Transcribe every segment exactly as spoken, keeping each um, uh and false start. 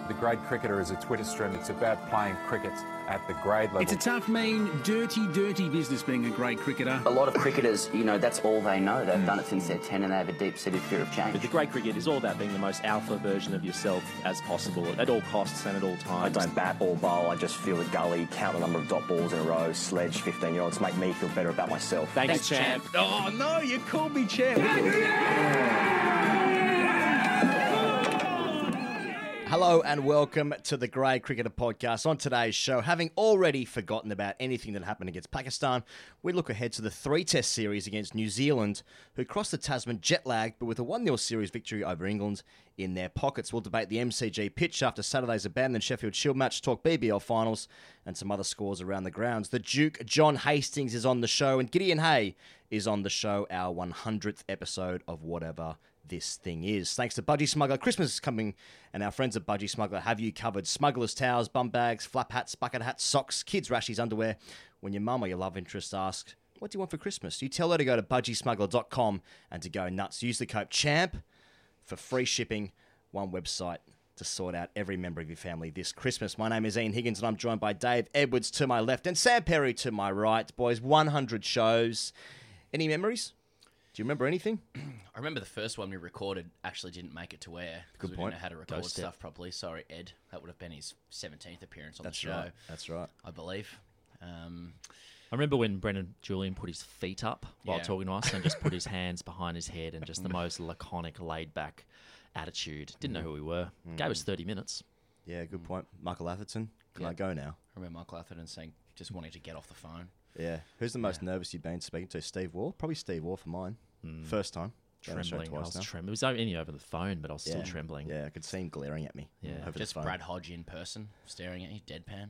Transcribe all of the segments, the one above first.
The Grade Cricketer is a Twitter stream. It's about playing cricket at the grade level. It's a tough, mean, dirty, dirty business being a grade cricketer. A lot of cricketers, you know, that's all they know. They've mm. done it since they're ten and they have a deep-seated fear of change. But the grade cricket is all about being the most alpha version of yourself as possible at all costs and at all times. I don't bat or bowl. I just feel the gully, count the number of dot balls in a row, sledge fifteen-year-olds, make me feel better about myself. Thanks, Thanks champ. champ. Oh, no, you called me champ. Hello and welcome to the Grade Cricketer Podcast. On today's show, having already forgotten about anything that happened against Pakistan, we look ahead to the three-test series against New Zealand, who crossed the Tasman jet-lagged, but with a one nil series victory over England in their pockets. We'll debate the M C G pitch after Saturday's abandoned Sheffield Shield match, talk B B L finals, and some other scores around the grounds. The Duke, John Hastings, is on the show, and Gideon Hay is on the show, our one hundredth episode of whatever this thing is. Thanks to Budgie Smuggler. Christmas is coming, and our friends at Budgie Smuggler have you covered. Smugglers' towels, bum bags, flap hats, bucket hats, socks, kids' rashies, underwear. When your mum or your love interest asks, what do you want for Christmas? You tell her to go to budgie smuggler dot com and to go nuts. Use the code CHAMP for free shipping. One website to sort out every member of your family this Christmas. My name is Ian Higgins, and I'm joined by Dave Edwards to my left and Sam Perry to my right. Boys, one hundred shows. Any memories? Do you remember anything? I remember the first one we recorded actually didn't make it to air because Good we point. didn't know how to record Ghost stuff properly. Sorry, Ed. That would have been his seventeenth appearance on That's the show. right. That's right. I believe. Um, I remember when Brendan Julian put his feet up while Yeah. talking to us and just put his hands behind his head and just the most laconic, laid-back attitude. Didn't know who we were. Mm. Gave us thirty minutes. Yeah, good point. Michael Atherton, can Yeah. I go now? I remember Michael Atherton saying, just wanting to get off the phone. Yeah. Who's the most Yeah. nervous you've been speaking to? Steve Waugh? Probably Steve Waugh for mine. Mm. First time. Been on the show Trembling. I twice was now. trembling. It was only over the phone, but I was still Yeah. trembling. Yeah, I could see him glaring at me. Yeah. Over Just the phone. Brad Hodge in person, staring at you, deadpan.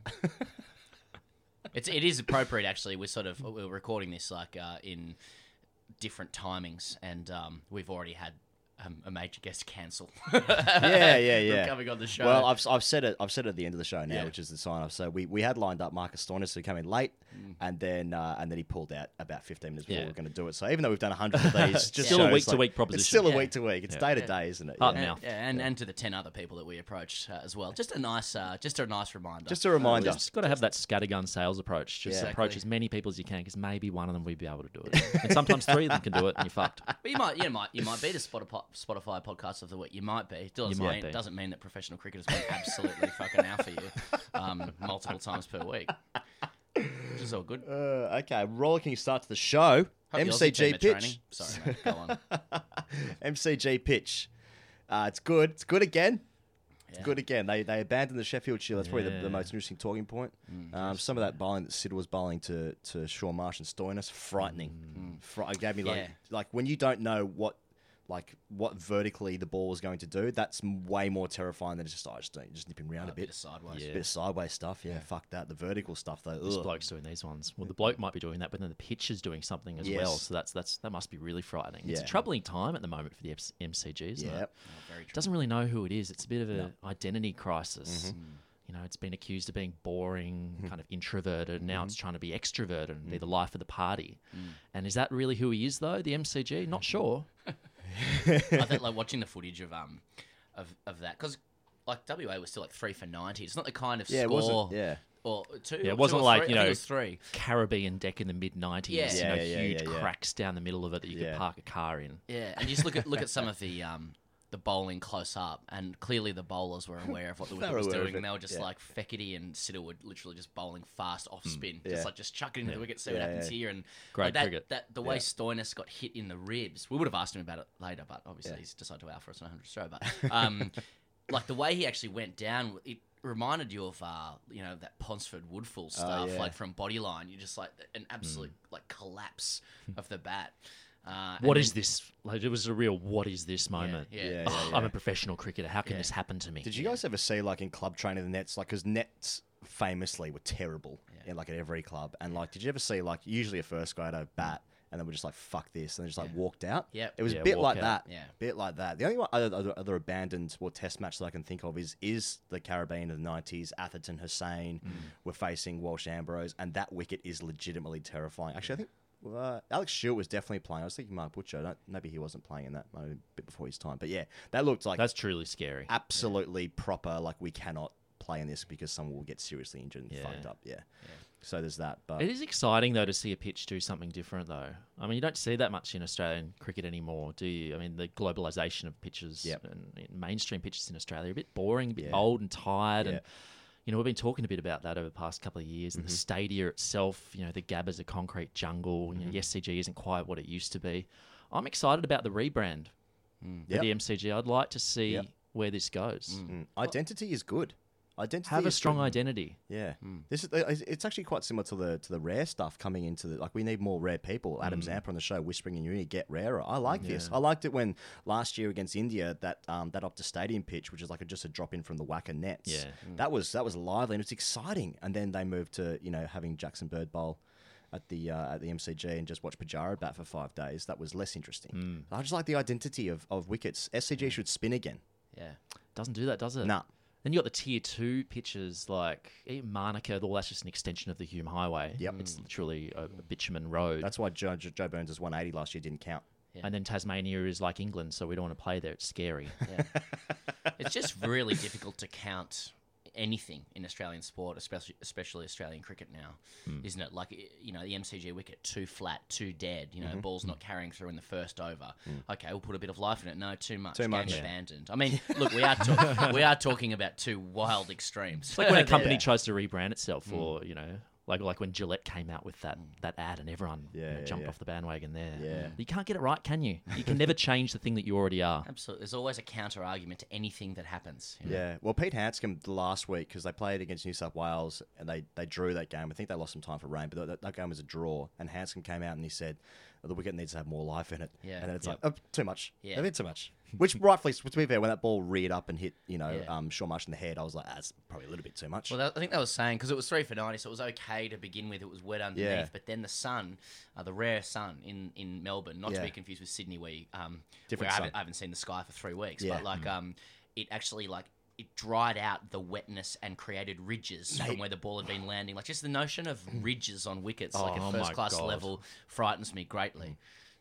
it's it is appropriate actually. We're sort of we're recording this like uh, in different timings, and um, we've already had um, a major guest cancel. Yeah, yeah, yeah. Coming on the show. Well, I've, I've said it. I've said it at the end of the show now, Yeah. which is the sign off. So we, we had lined up Marcus Stoinis to come in late, Mm. and then uh, and then he pulled out about fifteen minutes before Yeah. we were going to do it. So even though we've done a hundred of these, just Still a shows, week-to-week like, proposition. It's still a Yeah. week to week. It's Yeah. day to Yeah. day, isn't it? Heart Yeah. and And, mouth. yeah, and, and to the ten other people that we approached uh, as well. Just a nice, uh, just a nice reminder. Just a reminder. Just got to have that scattergun sales approach. Just Yeah. approach Exactly. as many people as you can, because maybe one of them will be able to do it. And sometimes three of them can do it, and you're fucked. But you might, you might, you might be the Spotify, Spotify podcast of the week. You might be. It doesn't, You might mean, be. doesn't mean that professional cricketers went absolutely fucking out for you um, multiple times per week. Which is all good. Uh, okay, rollicking start to the show. Hope M C Aussie G team are training. pitch. Sorry, mate. Go on. M C G pitch. Uh, it's good. It's good again. It's Yeah. good again. They they abandoned the Sheffield Shield. That's probably the, Yeah. the most interesting talking point. Mm, um, some of that bowling that Sid was bowling to to Shaun Marsh and Stoinis, frightening. Mm. Fri- it gave me like Yeah. like when you don't know what like what vertically the ball is going to do. That's m- way more terrifying than just oh, just just nipping around Oh, a bit. of sideways. Yeah. Bit of sideways stuff. Yeah, fuck that. The vertical stuff though. This ugh. bloke's doing these ones. Well, the bloke might be doing that, but then the pitch is doing something as Yes. well. So that's that's that must be really frightening. It's a Yeah. troubling time at the moment for the M C G, isn't Yeah. it? Oh, very true. Doesn't really know who it is. It's a bit of an No. identity crisis. Mm-hmm. You know, it's been accused of being boring, kind of introverted. Now Mm-hmm. it's trying to be extroverted and be the life of the party. Mm. And is that really who he is, though? The M C G? Not sure. I think like watching the footage of um of, of that because like W A was still like three for ninety. It's not the kind of Yeah, it score. wasn't. Yeah. Or two. Yeah, it or wasn't two or like, three. you I think know, it was three. Caribbean deck in the mid nineties. Yeah. You know, Yeah, yeah, huge yeah, yeah. cracks down the middle of it that you Yeah. could park a car in. Yeah, and you just look at look at some of the um the bowling close up, and clearly the bowlers were aware of what the They wicket were was aware of doing, it, and they were just yeah. like Fekete and Siddle were literally just bowling fast off spin, Yeah. just like just chuck it into the wicket, see what Yeah, happens yeah. here, and Great like, that, cricket. that the way Yeah. Stoinis got hit in the ribs, we would have asked him about it later, but obviously Yeah. he's decided to out for us on one hundred throw. But um, like the way he actually went down, it reminded you of uh, you know that Ponsford Woodfull stuff, yeah. like from Bodyline. You just like an absolute like collapse of the bat. Uh, What and is then- this? Like, it was a real what is this moment. Yeah, Yeah, Oh, yeah, I'm yeah. a professional cricketer. How can Yeah. this happen to me? Did you guys ever see like in club training the nets like because nets famously were terrible Yeah. in like at every club and like did you ever see like usually a first grader bat and then we're just like fuck this and then just like Yeah. walked out? Yep. It was Yeah, a bit walk like out. that. Yeah. Bit like that. The only one other, other, other abandoned or test match that I can think of is is the Caribbean of the nineties. Atherton Hussain Mm. were facing Walsh Ambrose and that wicket is legitimately terrifying. Actually, I think Uh, Alex Stewart was definitely playing. I was thinking Mark Butcher. I don't, maybe he wasn't playing in that. Maybe a bit before his time. But yeah, that looked like That's truly scary. absolutely proper. Like we cannot play in this because someone will get seriously injured and Yeah. fucked up. Yeah. So there's that. But It is exciting, though, to see a pitch do something different, though. I mean, you don't see that much in Australian cricket anymore, do you? I mean, the globalisation of pitches Yep. and, and mainstream pitches in Australia are a bit boring, a bit Yeah. old and tired. Yeah. And, you know, we've been talking a bit about that over the past couple of years. And the stadia itself, you know, the Gabba's a concrete jungle. You know, the S C G isn't quite what it used to be. I'm excited about the rebrand for Yep. the M C G. I'd like to see Yep. where this goes. Mm. Identity is good. Identity Have a is strong good. identity. Yeah, this is it's actually quite similar to the to the rare stuff coming into the like we need more rare people. Adam Zampa on the show whispering in your ear, get rarer. I like this. I liked it when last year against India that um that Optus Stadium pitch, which is like a, just a drop in from the whacker nets. Yeah. that was that was lively and it's exciting. And then they moved to you know having Jackson Bird bowl at the uh, at the M C G and just watch Pajara bat for five days. That was less interesting. I just like the identity of of wickets. S C G should spin again. Yeah. Doesn't do that, does it? Nah. Then you got the tier two pitches like even Monaco. All that's just an extension of the Hume Highway. Yep. It's literally a, a bitumen road. That's why Joe, Joe Burns' one eighty last year didn't count. Yeah. And then Tasmania is like England, so we don't want to play there. It's scary. Yeah. It's just really difficult to count anything in Australian sport, especially especially Australian cricket now, Hmm. isn't it? Like, you know, the M C G wicket, too flat, too dead, you know, ball's not carrying through in the first over. Okay, we'll put a bit of life in it. No, too much. Too Game much. Yeah. abandoned. I mean, look, we are, talk- we are talking about two wild extremes. It's like when a company tries to rebrand itself, or you know, like like when Gillette came out with that that ad, and everyone you Yeah, know, yeah, jumped yeah. off the bandwagon there. Yeah. You can't get it right, can you? You can never change the thing that you already are. Absolutely. There's always a counter argument to anything that happens. you know? Yeah, well, Pete Hanscom last week because they played against New South Wales and they, they drew that game. I think they lost some time for rain, but that, that game was a draw. And Hanscom came out and he said oh, the wicket needs to have more life in it. Yeah. and then it's Yep. like oh, too much. Yeah. a bit too much. Which rightfully, to be fair, when that ball reared up and hit you know Yeah. um, Shaun Marsh in the head, I was like, that's probably a little bit too much. Well, that, I think that was saying because it was three for ninety, so it was okay to begin with. It was wet underneath, Yeah. but then the sun, uh, the rare sun in, in Melbourne, not to Yeah. be confused with Sydney, where you, um, Different where I sun. haven't, I haven't seen the sky for three weeks, Yeah. but like um, it actually like it dried out the wetness and created ridges from where the ball had been landing. Like just the notion of ridges on wickets, like Oh at my first class God. level, frightens me greatly.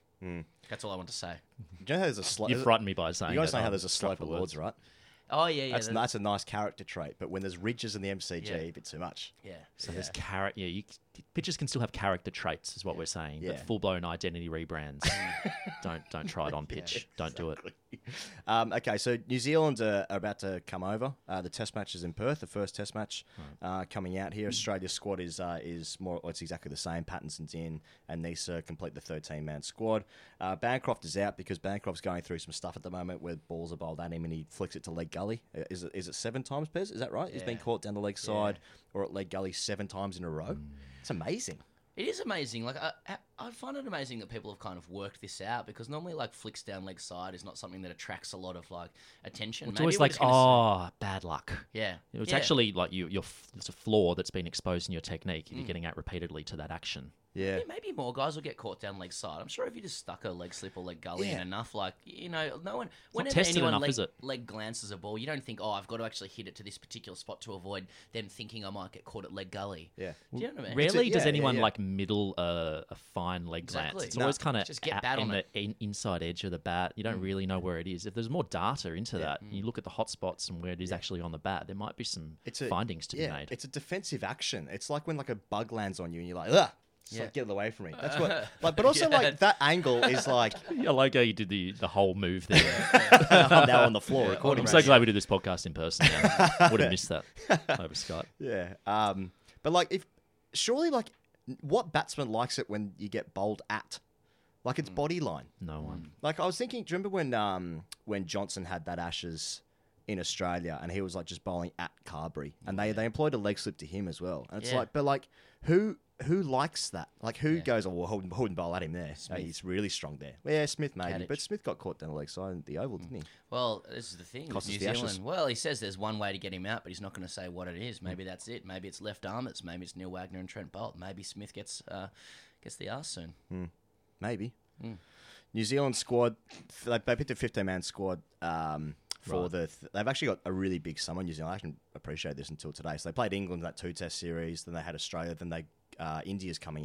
That's all I want to say. Do you know how there's a slope? You frightened me by saying. You guys that. know how I'll there's a drop slope the of words. Lords, right? Oh yeah, yeah, That's the- that's a nice character trait, but when there's ridges in the M C G, Yeah. a bit too much. yeah. So there's character. Yeah, you, pitchers can still have character traits, is what we're saying. Yeah. But full blown identity rebrands, don't don't try it on pitch. Don't do it. Um, okay, so New Zealand uh, are about to come over. Uh, the Test match is in Perth. The first Test match uh, coming out here. Australia's squad is uh, is more. Well, it's exactly the same. Pattinson's in, and Nisa complete the thirteen man squad. Uh, Bancroft is out because Bancroft's going through some stuff at the moment where balls are bowled at him and he flicks it to leg gully. Uh, Is it is it seven times, Pez? Is that right? He's been Yeah. caught down the leg side or at leg gully seven times in a row. It's amazing. It is amazing. Like I, I- I find it amazing that people have kind of worked this out because normally, like flicks down leg side is not something that attracts a lot of like attention. It's Maybe always we're like, just gonna oh, bad luck. say- yeah, It's yeah. actually like you, you're, f- it's a flaw that's been exposed in your technique if you're getting out repeatedly to that action. Yeah. Yeah, maybe more guys will get caught down leg side. I'm sure if you just stuck a leg slip or leg gully in Yeah. enough, like you know, no one. Whenever tested anyone enough, leg, is it? leg glances a ball, you don't think, oh, I've got to actually hit it to this particular spot to avoid them thinking I might get caught at leg gully. Yeah. Do you know what I mean? Rarely a- does yeah, yeah, anyone yeah. like middle uh, a fine leg Exactly. glance. It's No, always kind of just get bat in on the it. in, inside edge of the bat. You don't really know where it is. If there's more data into that, you look at the hot spots and where it is actually on the bat, there might be some It's a, findings to yeah, be made. It's a defensive action. It's like when like a bug lands on you and you're like, ugh. It's Yeah. like, get it away from me. That's what. Like, but also like that angle is like I like how you did the, the whole move there. I'm now on the floor recording. I'm so glad we do this podcast in person now. Would have missed that over Skype. Yeah. Um. But like, if surely like, what batsman likes it when you get bowled at? Like it's body line. No one. Like I was thinking. Do you remember when um when Johnson had that Ashes in Australia and he was like just bowling at Carberry and they they employed a leg slip to him as well. And it's Yeah. like, but like who who likes that? Like who Yeah. goes, oh, well, hold, hold and bowl at him there. Hey, he's really strong there. Well, yeah, Smith maybe, Kadich. but Smith got caught down the leg side in the oval, didn't he? Well, this is the thing with Cost us New the Ashes. Zealand. Well, he says there's one way to get him out, but he's not going to say what it is. Maybe that's it. Maybe it's left armers. Maybe it's Neil Wagner and Trent Bolt. Maybe Smith gets uh, gets the arse soon. Maybe. Hmm. New Zealand squad, they, they picked a fifteen man squad um, for Right. the. Th- they've actually got a really big summer. New Zealand. I can appreciate this until today. So they played England in that two test series. Then they had Australia. Then they uh, India's coming out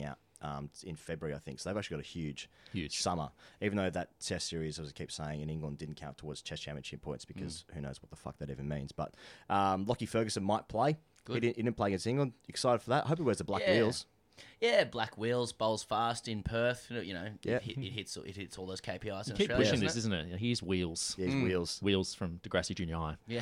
um, in February, I think. So they've actually got a huge, Huge. summer. Even though that Test series, as I keep saying, in England didn't count towards Test Championship points because who knows what the fuck that even means. But um, Lockie Ferguson might play. He didn't, he didn't play against England. Excited for that. Hope he wears the black Yeah. wheels. Yeah, black wheels, bowls fast in Perth. You know, Yeah. it, hit, it hits it hits all those K P Is in Keep Australia. pushing doesn't this, it? isn't it? Here's Wheels. Yeah, his wheels. Wheels from Degrassi Junior High. Yeah.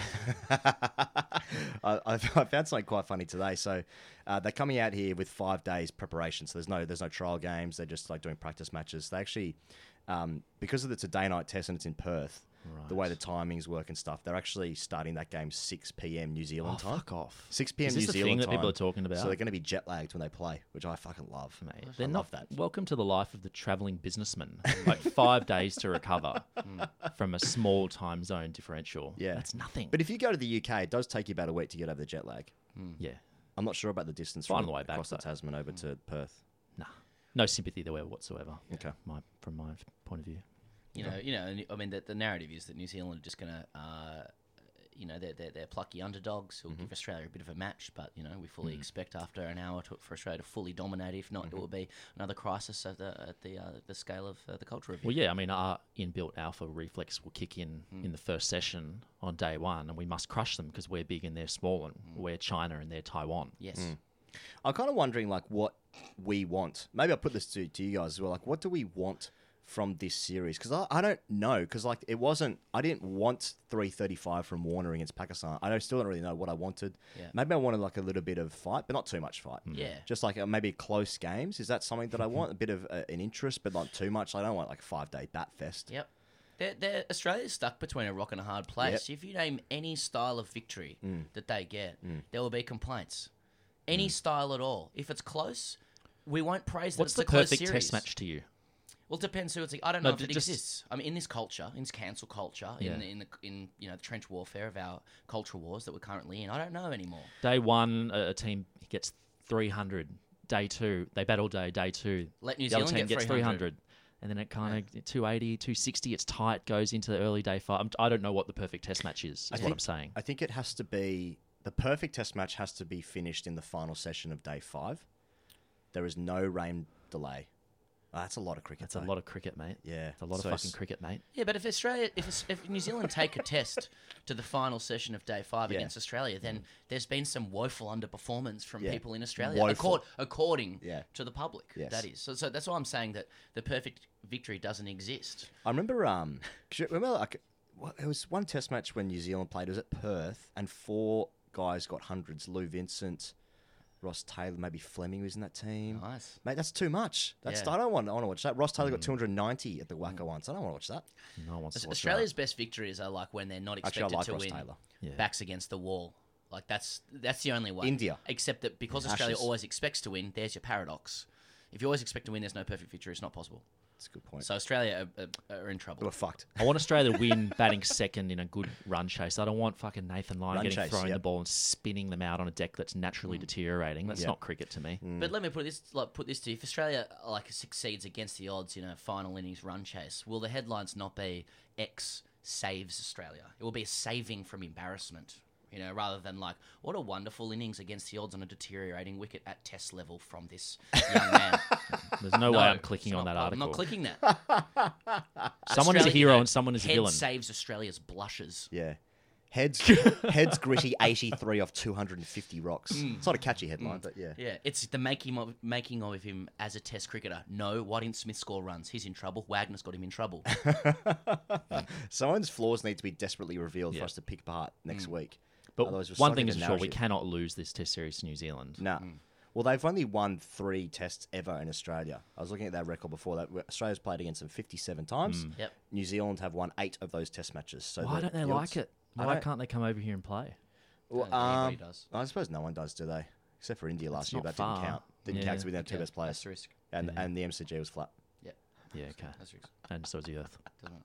I, I found something quite funny today. So uh, they're coming out here with five days preparation. So there's no there's no trial games. They're just like doing practice matches. They actually, um, because it's a day night test and it's in Perth, the way the timings work and stuff, they're actually starting that game six p.m. New Zealand Oh, time. fuck off. six p.m. Is this New the Zealand thing that time. people are talking about? So they're going to be jet lagged when they play, which I fucking love. Mate, I they're love not that. welcome to the life of the travelling businessman. Like five days to recover from a small time zone differential. Yeah. That's nothing. But if you go to the U K, it does take you about a week to get over the jet lag. yeah, I'm not sure about the distance Find from the way back, across the though. Tasman over to Perth. nah, no sympathy there whatsoever. Okay. My, from my point of view. You know, you know. and I mean, the, the narrative is that New Zealand are just going to, uh, you know, they're, they're they're plucky underdogs who'll give Australia a bit of a match. But you know, we fully expect after an hour to, for Australia to fully dominate. If not, it will be another crisis at the at the uh, the scale of uh, the culture review. Well, yeah, I mean, our inbuilt alpha reflex will kick in in the first session on day one, and we must crush them because we're big and they're small, and we're China and they're Taiwan. Yes. I'm kind of wondering, like, what we want. Maybe I'll put this to, to you guys as well. Like, what do we want from this series? Because I, I don't know. Because, like, it wasn't... I didn't want three thirty-five from Warner against Pakistan. I don't, still don't really know what I wanted. Yeah. Maybe I wanted, like, a little bit of fight, but not too much fight. Yeah. Just, like, uh, maybe close games. Is that something that I want? A bit of uh, an interest, but not too much. I don't want, like, a five-day bat fest. Yep. They're, they're, Australia's stuck between a rock and a hard place. If you name any style of victory that they get, there will be complaints. Any style at all. If it's close, we won't praise that What's it's the a close perfect series. test match to you? Well, it depends who it's. I don't No, know if it just- exists. I mean, in this culture, in this cancel culture, Yeah. in the, in the in you know the trench warfare of our cultural wars that we're currently in, I don't know anymore. Day one, a, a team gets three hundred. Day two, they bat all day. Day two, Let New the other Zealand team get gets three hundred. And then it kind of two eighty, two sixty, it's tight, goes into the early day five. I'm, I don't know what the perfect test match is, is I what think- I'm saying. I think it has to be... The perfect test match has to be finished in the final session of day five. There is no rain delay. Oh, that's a lot of cricket. That's a though. lot of cricket, mate. Yeah. It's a lot So of fucking s- cricket, mate. Yeah, but if Australia, if it's- if New Zealand take a test to the final session of day five Yeah. against Australia, then there's been some woeful underperformance from Yeah. people in Australia, Woeful. accord, according Yeah. to the public. Yes. That is. So, so that's why I'm saying that the perfect victory doesn't exist. I remember, um, 'cause you remember, like, what- it was one test match when New Zealand played. It was at Perth, and four guys got hundreds. Lou Vincent, Ross Taylor, maybe Fleming was in that team. Nice. Mate, that's too much. That's Yeah. I don't want. I want to watch that. Ross Taylor got two hundred ninety at the Wacker once. I don't want to watch that. No one wants to watch Australia's best victories are like when they're not Actually, I expected like to Ross win, Taylor. Yeah. backs against the wall. Like that's that's the only way. India. Except that because Yeah. Australia Ashes. always expects to win, there's your paradox. If you always expect to win, there's no perfect victory. It's not possible. That's a good point. So Australia are, are, are in trouble. We're fucked. I want Australia to win batting second in a good run chase. I don't want fucking Nathan Lyon Run getting chase, thrown the yep. ball and spinning them out on a deck that's naturally deteriorating. That's Yeah. not cricket to me. But let me put this like put this to you: if Australia like succeeds against the odds in a final innings run chase, will the headlines not be X saves Australia? It will be a saving from embarrassment. You know, rather than like, what a wonderful innings against the odds on a deteriorating wicket at test level from this young man. There's no, No, way I'm clicking it's on not- that I'm article. not clicking that. Someone is a Australia, hero you know, and someone is a head villain. saves Australia's blushes. Yeah. Heads, heads gritty eighty-three off two hundred fifty rocks. It's not a catchy headline, but yeah. Yeah, it's the making of making of him as a Test cricketer. No, why didn't Smith score runs? He's in trouble. Wagner's got him in trouble. Someone's flaws need to be desperately revealed for Yeah. us to pick apart next week. But Otherwise we're one stuck thing in is the for sure, we narrative. cannot lose this Test series to New Zealand. No. Well, they've only won three tests ever in Australia. I was looking at that record before that. Australia's played against them fifty-seven times. Yep. New Zealand have won eight of those test matches. So Why the- don't they the like odds- it? I Why don't- can't they come over here and play? Well, Everybody um, does. I suppose no one does, do they? Except for India last It's year, not but that didn't far. count. Didn't Yeah. count because we didn't have two Okay, best players. asterisk. And, Yeah. and the M C G was flat. Yeah, Yeah, okay. asterisk. And so is the Earth. Doesn't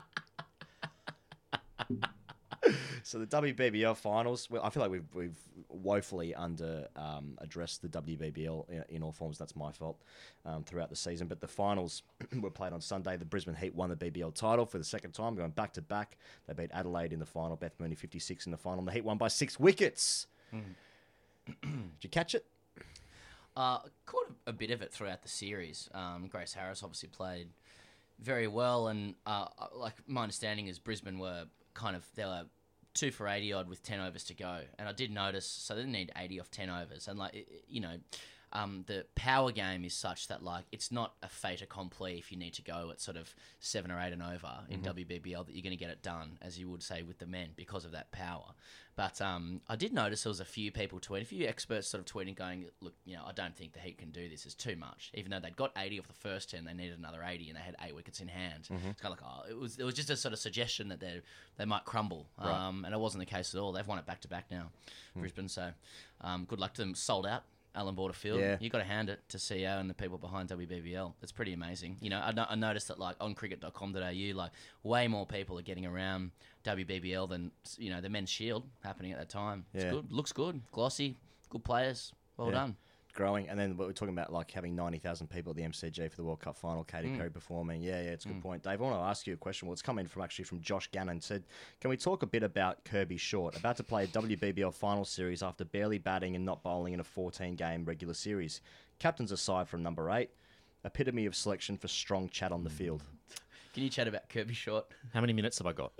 So the W B B L finals, well, I feel like we've we've woefully under um, addressed the W B B L in, in all forms. That's my fault um, throughout the season. But the finals were played on Sunday. The Brisbane Heat won the B B L title for the second time, going back to back. They beat Adelaide in the final. Beth Mooney fifty-six in the final. And the Heat won by six wickets. Did you catch it? Uh, caught a bit of it throughout the series. Um, Grace Harris obviously played very well, and uh, like my understanding is Brisbane were kind of they were two for eighty odd with ten overs to go, and I did notice so they didn't need eighty off ten overs, and like it, you know. Um, the power game is such that like it's not a fait accompli if you need to go at sort of seven or eight and over in Mm-hmm. W B B L that you're going to get it done, as you would say with the men, because of that power. But um, I did notice there was a few people tweeting, a few experts sort of tweeting, going, "Look, you know, I don't think the Heat can do this. It's too much." Even though they'd got eighty off the first ten, they needed another eighty, and they had eight wickets in hand. Mm-hmm. It's kind of like, oh, it was it was just a sort of suggestion that they they might crumble, Right. um, and it wasn't the case at all. They've won it back to back now, Mm. Brisbane. So um, good luck to them. Sold out. Alan Border Field. Yeah. You got to hand it to C E O and the people behind W B B L. It's pretty amazing. You know, I, no- I noticed that like on cricket dot com dot a u, like way more people are getting around W B B L than you know the Men's Shield happening at that time. It's Yeah. good. Looks good. Glossy. Good players. Well Yeah. done. Growing, and then we're talking about like having ninety thousand people at the M C G for the World Cup final. Katy Mm. Perry performing. Yeah, yeah, it's a good point. Dave, I want to ask you a question. Well, it's coming from actually from Josh Gannon. Said, can we talk a bit about Kirby Short, about to play a W B B L final series after barely batting and not bowling in a fourteen game regular series? Captain's aside from number eight, epitome of selection for strong chat on the field. Can you chat about Kirby Short? How many minutes have I got?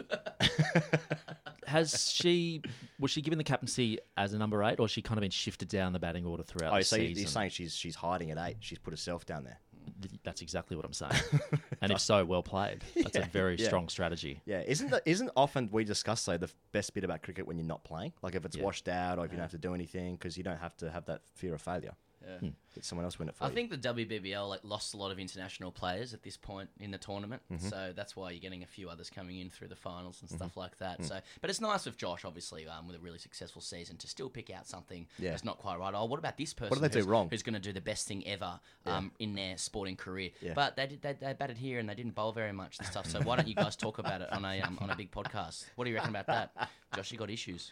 Has she, was she given the captaincy as a number eight, or has she kind of been shifted down the batting order throughout Oh, the so season? you're saying she's she's hiding at eight? She's put herself down there. That's exactly what I'm saying. And if so, well played. That's a very yeah. strong strategy. Yeah, isn't that isn't often we discuss though the best bit about cricket when you're not playing, like if it's Yeah. washed out or if you don't have to do anything because you don't have to have that fear of failure. Yeah. Get someone else win it for I you. think the W B B L like lost a lot of international players at this point in the tournament, Mm-hmm. so that's why you're getting a few others coming in through the finals and stuff like that. So, but it's nice with Josh, obviously, um, with a really successful season, to still pick out something Yeah. that's not quite right. Oh, what about this person? did they do who's, wrong? Who's going to do the best thing ever um, in their sporting career? Yeah. But they did they, they batted here and they didn't bowl very much and stuff. So why don't you guys talk about it on a um, on a big podcast? What do you reckon about that? Josh, you got issues.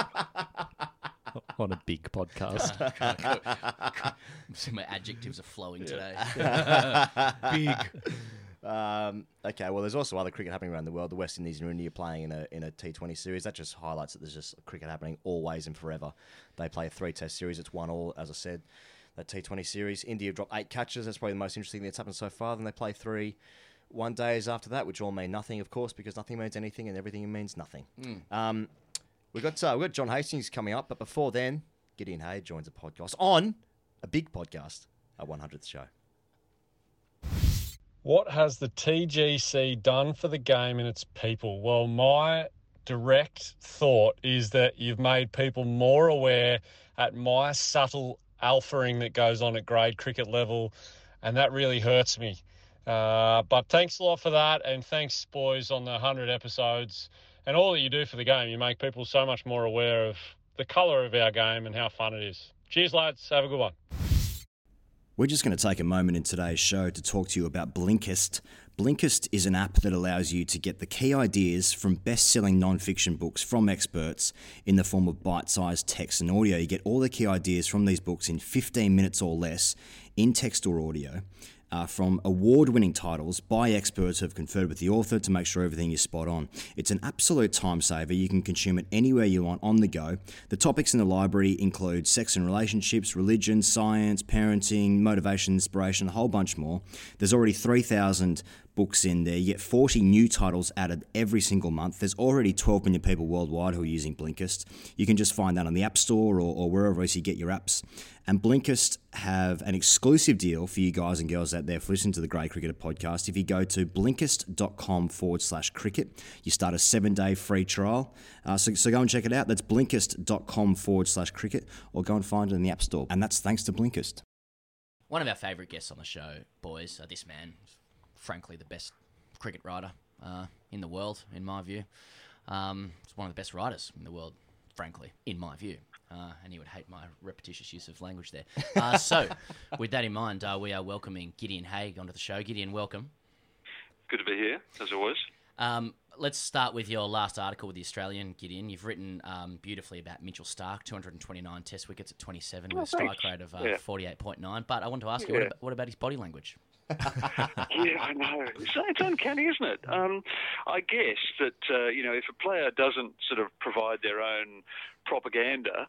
On a big podcast. So my adjectives are flowing today. big. Um, okay, well, there's also other cricket happening around the world. The West Indies and India are playing in a in a T twenty series. That just highlights that there's just cricket happening always and forever. They play a three-test series. It's one all, as I said. That T twenty series. India dropped eight catches. That's probably the most interesting thing that's happened so far. Then they play three one days after that, which all mean nothing, of course, because nothing means anything and everything means nothing. Um, we've got uh, we've got John Hastings coming up, but before then, Gideon Hay joins a podcast on a big podcast, our one hundredth show. What has the T G C done for the game and its people? Well, my direct thought is that you've made people more aware at my subtle alphaing that goes on at grade cricket level, and that really hurts me. Uh, but thanks a lot for that, and thanks, boys, on the one hundred episodes. And all that you do for the game, you make people so much more aware of the colour of our game and how fun it is. Cheers, lads. Have a good one. We're just going to take a moment in today's show to talk to you about Blinkist. Blinkist is an app that allows you to get the key ideas from best-selling non-fiction books from experts in the form of bite-sized text and audio. You get all the key ideas from these books in fifteen minutes or less in text or audio. Uh, from award-winning titles by experts who have conferred with the author to make sure everything is spot on. It's an absolute time saver. You can consume it anywhere you want on the go. The topics in the library include sex and relationships, religion, science, parenting, motivation, inspiration, a whole bunch more. There's already three thousand books in there. You get forty new titles added every single month. There's already twelve million people worldwide who are using Blinkist. You can just find that on the App Store or, or wherever else you get your apps. And Blinkist have an exclusive deal for you guys and girls out there for listening to the Grey Cricketer podcast. If you go to blinkist.com forward slash cricket, you start a seven-day free trial. Uh, so, so go and check it out. That's blinkist.com forward slash cricket, or go and find it in the App Store. And that's thanks to Blinkist. One of our favourite guests on the show, boys, uh, this man, frankly, the best cricket writer uh, in the world, in my view. Um, he's one of the best writers in the world, frankly, in my view. Uh, and he would hate my repetitious use of language there. Uh, so, with that in mind, uh, we are welcoming Gideon Hay onto the show. Gideon, welcome. Good to be here, as always. Um, let's start with your last article with The Australian, Gideon. You've written um, beautifully about Mitchell Starc, two hundred twenty-nine test wickets at twenty-seven with Oh, a strike thanks. rate of uh, Yeah. forty-eight point nine. But I want to ask you, Yeah. what about, what about his body language? Yeah, I know. It's, it's uncanny, isn't it? Um, I guess that, uh, you know, if a player doesn't sort of provide their own propaganda,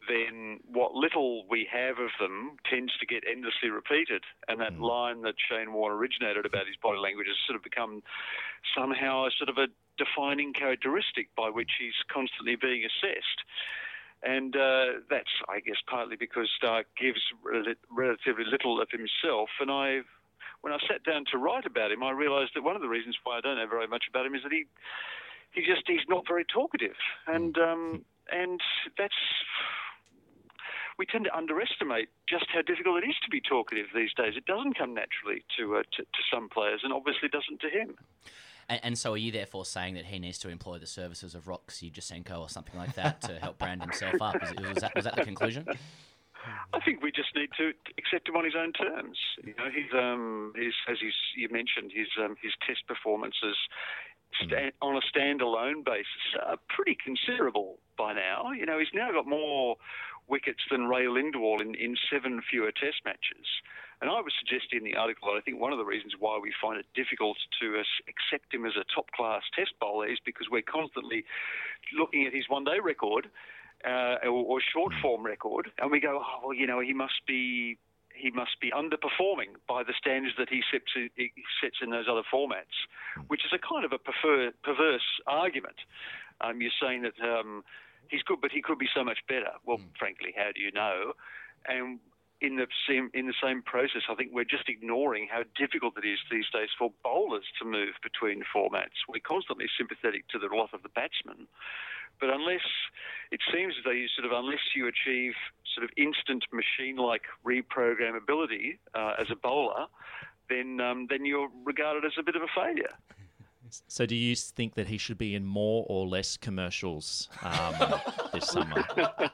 then what little we have of them tends to get endlessly repeated. And that mm. line that Shane Warne originated about his body language has sort of become somehow a sort of a defining characteristic by which he's constantly being assessed. And uh, that's, I guess, partly because Stark gives rel- relatively little of himself. And I, when I sat down to write about him, I realised that one of the reasons why I don't know very much about him is that he, he just he's not very talkative, and um, and that's. We tend to underestimate just how difficult it is to be talkative these days. It doesn't come naturally to uh, to, to some players, and obviously doesn't to him. And, and so, are you therefore saying that he needs to employ the services of Roxy Jasenko or something like that to help brand himself up? Is, was that was that the conclusion? I think we just need to accept him on his own terms. You know, he's um, his, as he's, you mentioned, his um, his test performances sta- on a standalone basis are pretty considerable by now. You know, he's now got more wickets than Ray Lindwall in, in seven fewer test matches. And I was suggesting in the article that I think one of the reasons why we find it difficult to uh, accept him as a top-class test bowler is because we're constantly looking at his one-day record uh, or, or short-form record, and we go, oh, well, you know, he must be he must be underperforming by the standards that he sets, he sets in those other formats, which is a kind of a prefer, perverse argument. Um, you're saying that um, he's good, but he could be so much better. Well, mm. frankly, how do you know? And in the same in the same process, I think we're just ignoring how difficult it is these days for bowlers to move between formats. We're constantly sympathetic to the lot of the batsmen, but unless it seems as though you sort of unless you achieve sort of instant machine-like reprogrammability uh, as a bowler, then um, then you're regarded as a bit of a failure. So do you think that he should be in more or less commercials um, this summer?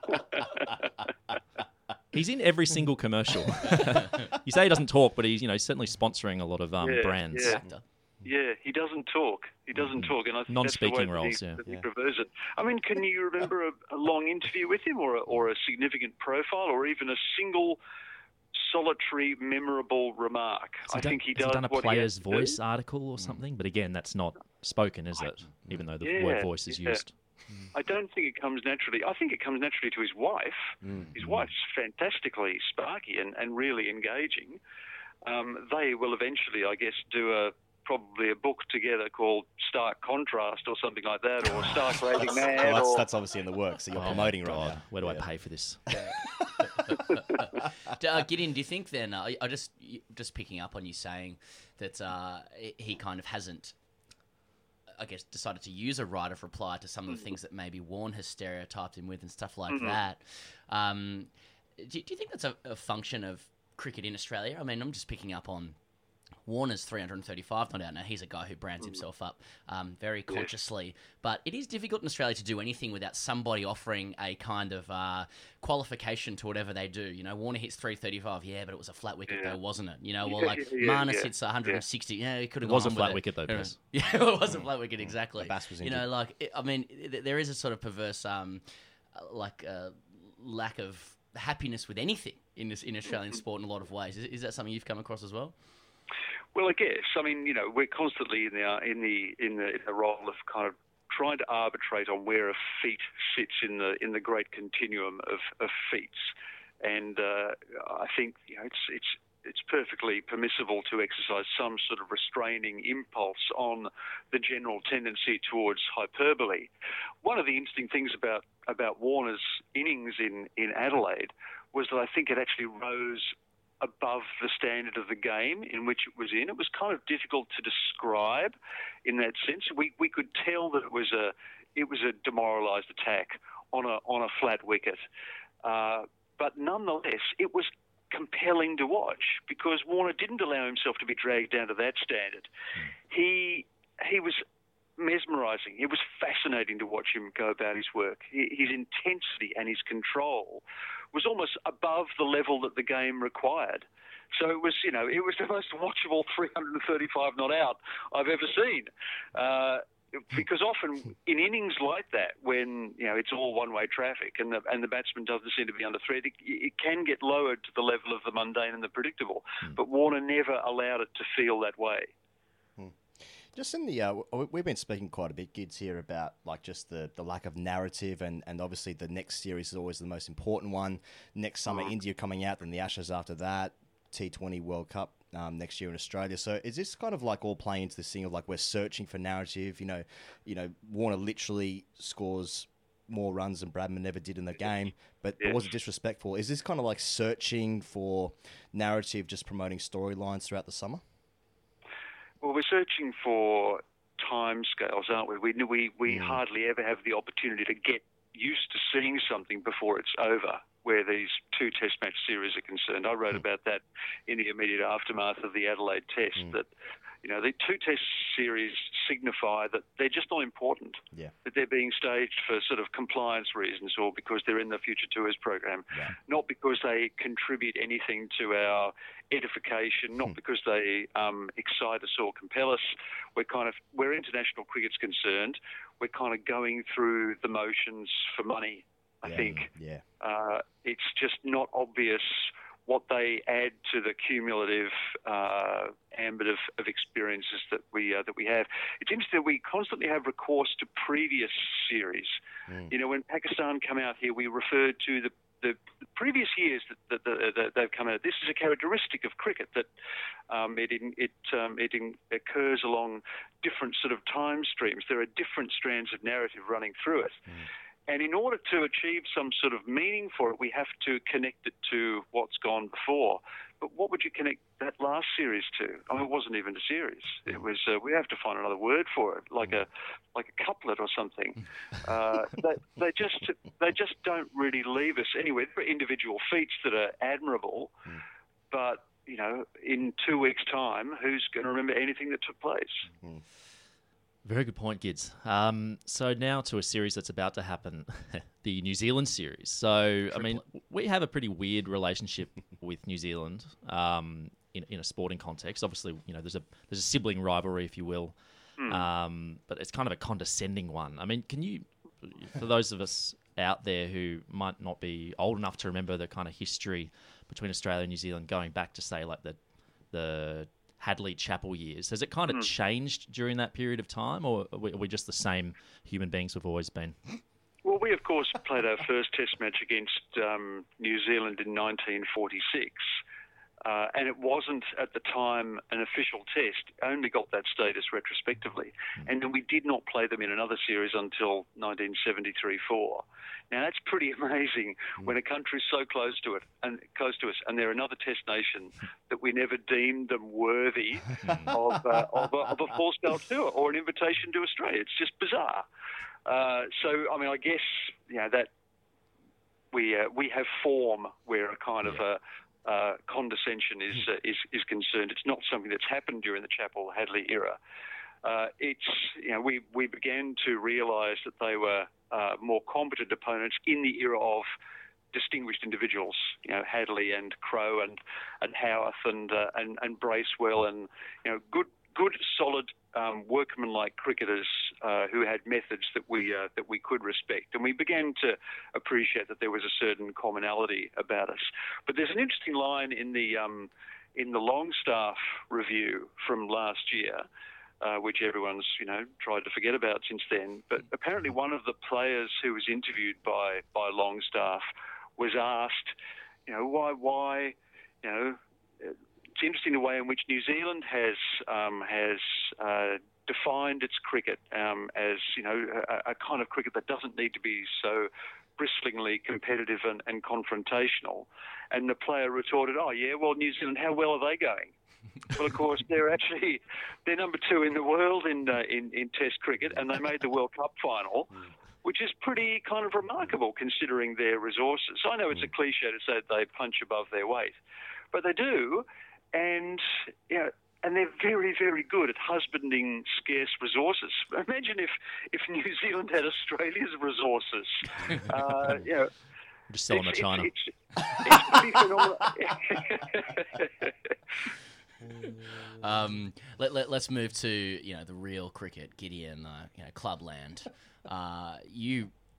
He's in every single commercial. You say he doesn't talk, but he's you know certainly sponsoring a lot of um, yeah, brands. Yeah. yeah, he doesn't talk. He doesn't talk, and I think non-speaking that's the way roles. That he, yeah, that yeah. he prefers it. I mean, can you remember a, a long interview with him, or a, or a significant profile, or even a single solitary, memorable remark? I done, think he has does he done a what player's he voice do. article or something, but again, that's not spoken, is it? Even though the yeah, word voice is yeah. used. I don't think it comes naturally. I think it comes naturally to his wife. Mm. His wife's fantastically sparky and, and really engaging. Um, they will eventually, I guess, do a probably a book together called Stark Contrast or something like that, or Stark Raving Man. Well, that's, or... that's obviously in the works, so you're Oh promoting my right God. now. Where do yeah. I pay for this? uh, Gideon, do you think then, uh, I just just picking up on you saying that uh, he kind of hasn't, I guess, decided to use a right of reply to some of the things that maybe Warne has stereotyped him with and stuff like mm-hmm. that. Um, do, do you think that's a, a function of cricket in Australia? I mean, I'm just picking up on Warner's three hundred thirty-five not out now. He's a guy who brands himself up um, very consciously. Yeah. But it is difficult in Australia to do anything without somebody offering a kind of uh, qualification to whatever they do. You know, Warner hits three thirty-five, yeah, but it was a flat wicket yeah. though, wasn't it? You know, or yeah, like yeah, Marnus yeah. hits one hundred sixty, yeah, yeah he could have It was a gone flat with wicket though, it. Piers. Yeah, it was a flat wicket, exactly. The Bass was you know, like, it, I mean, it, there is a sort of perverse, um, like, uh, lack of happiness with anything in this in Australian sport in a lot of ways. Is, is that something you've come across as well? Well, I guess. I mean, you know, we're constantly in the in the in the, in the role of kind of trying to arbitrate on where a feat sits in the in the great continuum of, of feats, and uh, I think you know it's it's it's perfectly permissible to exercise some sort of restraining impulse on the general tendency towards hyperbole. One of the interesting things about about Warner's innings in in Adelaide was that I think it actually rose above the standard of the game in which it was in. It was kind of difficult to describe in that sense. We we could tell that it was a it was a demoralised attack on a on a flat wicket, uh, but nonetheless it was compelling to watch because Warner didn't allow himself to be dragged down to that standard. He he was mesmerising. It was fascinating to watch him go about his work. His intensity and his control was almost above the level that the game required. So it was, you know, it was the most watchable three hundred thirty-five not out I've ever seen. Uh, because often in innings like that, when you know it's all one-way traffic and the and the batsman doesn't seem to be under threat, it, it can get lowered to the level of the mundane and the predictable. Mm. But Warner never allowed it to feel that way. Mm. Just in the, uh, w- we've been speaking quite a bit, Gids, here about like just the, the lack of narrative, and, and obviously the next series is always the most important one. Next summer, Mm. India coming out, then the Ashes after that, T twenty World Cup um, next year in Australia. So is this kind of like all playing into this thing of like we're searching for narrative? You know, you know, Warner literally scores more runs than Bradman ever did in the game, but Yes. it wasn't disrespectful. Is this kind of like searching for narrative, just promoting storylines throughout the summer? Well, we're searching for timescales, aren't we? We we, we Mm. hardly ever have the opportunity to get used to seeing something before it's over, where these two Test match series are concerned. I wrote Mm. about that in the immediate aftermath of the Adelaide Test, Mm. that you know the two Test series signify that they're just not important. Yeah. That they're being staged for sort of compliance reasons, or because they're in the Future Tours program, Yeah. not because they contribute anything to our edification, not because they um, excite us or compel us. We're kind of, where international cricket's concerned, we're kind of going through the motions for money, I Yeah. think. Yeah. Uh, it's just not obvious what they add to the cumulative uh, ambit of, of experiences that we uh, that we have. It's interesting that we constantly have recourse to previous series. Mm. You know, when Pakistan come out here, we referred to the the previous years that, that, that, that they've come out. This is a characteristic of cricket, that um, it in, it um, it in, occurs along different sort of time streams. There are different strands of narrative running through it. Mm. And in order to achieve some sort of meaning for it, we have to connect it to what's gone before. But what would you connect that last series to? I mean, it wasn't even a series. It was. Uh, we have to find another word for it, like a like a couplet or something. Uh, they, they just they just don't really leave us anywhere. There are individual feats that are admirable, but you know, in two weeks' time, who's going to remember anything that took place? Mm. Very good point, Gids. Um, so now to a series that's about to happen, the New Zealand series. So, I mean, we have a pretty weird relationship with New Zealand um, in, in a sporting context. Obviously, you know, there's a there's a sibling rivalry, if you will, Mm. um, but it's kind of a condescending one. I mean, can you, for those of us out there who might not be old enough to remember the kind of history between Australia and New Zealand going back to, say, like the the Hadley Chappell years, has it kind of Mm. changed during that period of time, or are we, are we just the same human beings we've always been? Well, we, of course, played our first Test match against um, New Zealand in nineteen forty-six, uh, and it wasn't, at the time, an official test. It only got that status retrospectively. And then we did not play them in another series until nineteen seventy-three four. Now, that's pretty amazing when a country's so close to it and close to us, and they're another Test nation, that we never deemed them worthy of, uh, of, a, of a full-scale tour or an invitation to Australia. It's just bizarre. Uh, so, I mean, I guess, you know, that we uh, we have form where a kind of a uh, condescension is, uh, is is concerned. It's not something that's happened during the Chappell Hadley era. Uh, it's you know we we began to realise that they were uh, more competent opponents in the era of distinguished individuals, you know, Hadley and Crowe and and Howarth and uh, and and Bracewell, and you know good good solid um, workmanlike cricketers uh, who had methods that we uh, that we could respect, and we began to appreciate that there was a certain commonality about us. But there's an interesting line in the um, in the Longstaff review from last year, uh, which everyone's you know tried to forget about since then. But apparently, one of the players who was interviewed by by Longstaff was asked, you know, why why you know. It's interesting the way in which New Zealand has um, has uh, defined its cricket um, as you know a, a kind of cricket that doesn't need to be so bristlingly competitive and, and confrontational. And the player retorted, "Oh yeah, well New Zealand, how well are they going?" Well, of course, they're actually they're number two in the world in uh, in, in Test cricket, and they made the World Cup final, which is pretty kind of remarkable considering their resources. I know it's a cliche to say that they punch above their weight, but they do. And you know, and they're very, very good at husbanding scarce resources. Imagine if, if New Zealand had Australia's resources. Uh, you know, just selling to China. It's, it's, it's pretty phenomenal. um, let, let, let's move to you know the real cricket, Gideon, uh, you know, Clubland. Uh, you you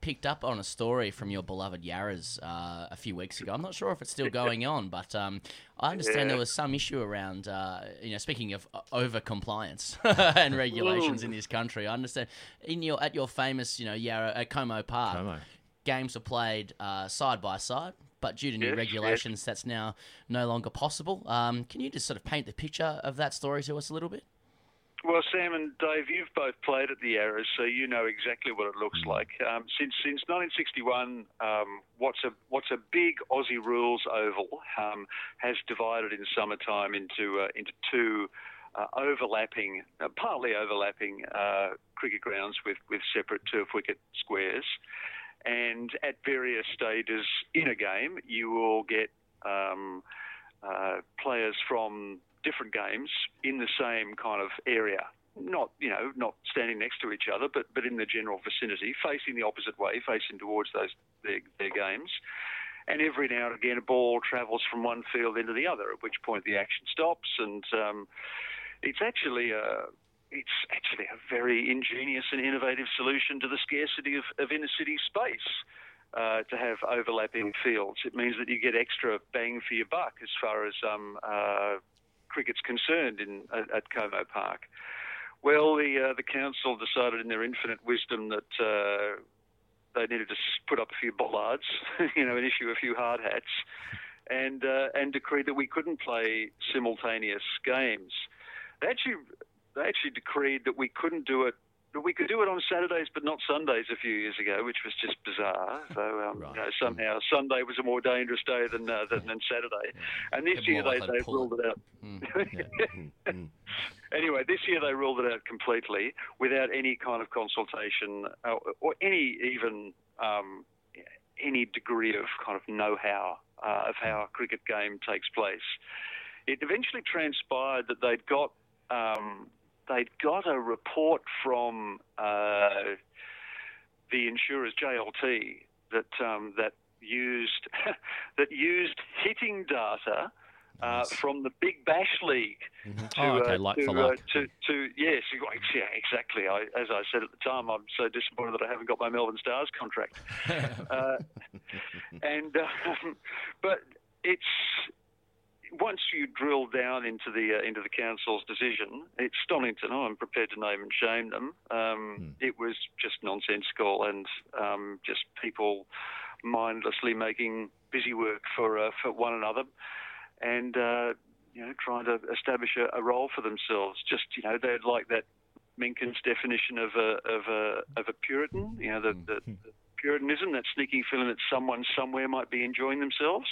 picked up on a story from your beloved Yarras uh, a few weeks ago. I'm not sure if it's still going on, but um, I understand Yeah. there was some issue around, uh, you know, speaking of over compliance and regulations in this country. I understand in your at your famous, you know, Yarra at Como Park, Como. games are played uh, side by side. But due to new Yes, regulations, yes. that's now no longer possible. Um, can you just sort of paint the picture of that story to us a little bit? Well, Sam and Dave, you've both played at the Yarras, so you know exactly what it looks like. Um, since since nineteen sixty-one, um, what's a what's a big Aussie rules oval um, has divided in summertime into uh, into two uh, overlapping, uh, partly overlapping uh, cricket grounds with with separate turf wicket squares. And at various stages in a game, you will get um, uh, players from different games in the same kind of area. Not, you know, not standing next to each other, but but in the general vicinity, facing the opposite way, facing towards those their, their games. And every now and again, a ball travels from one field into the other, at which point the action stops. And um, it's actually a It's actually a very ingenious and innovative solution to the scarcity of, of inner-city space uh, to have overlapping fields. It means that you get extra bang for your buck as far as um, uh, cricket's concerned in, at, at Como Park. Well, the uh, the council decided in their infinite wisdom that uh, they needed to s- put up a few bollards, you know, and issue a few hard hats, and uh, and decreed that we couldn't play simultaneous games. They actually They actually decreed that we couldn't do it, that we could do it on Saturdays but not Sundays a few years ago, which was just bizarre. So um, Right. you know, somehow Sunday was a more dangerous day than uh, than, than Saturday. And this Bit year more they, likely they to pull ruled it out. Anyway, this year they ruled it out completely without any kind of consultation uh, or any even um, any degree of kind of know-how uh, of how a cricket game takes place. It eventually transpired that they'd got um, they'd got a report from uh, the insurers J L T that um, that used that used hitting data uh, from the Big Bash League. Mm-hmm. To, Oh, okay, uh, like to, for uh, like. to, to yes, yeah, exactly. I, as I said at the time, I'm so disappointed that I haven't got my Melbourne Stars contract. uh, and um, but it's once you drill down into the uh, into the council's decision, it's Stonnington. I'm prepared to name and shame them. Um, Hmm. It was just nonsensical and um, just people mindlessly making busy work for uh, for one another, and uh, you know, trying to establish a, a role for themselves. Just you know, they'd like that Mencken's definition of a of a of a Puritan. You know, the, the, the Puritanism, that sneaking feeling that someone somewhere might be enjoying themselves.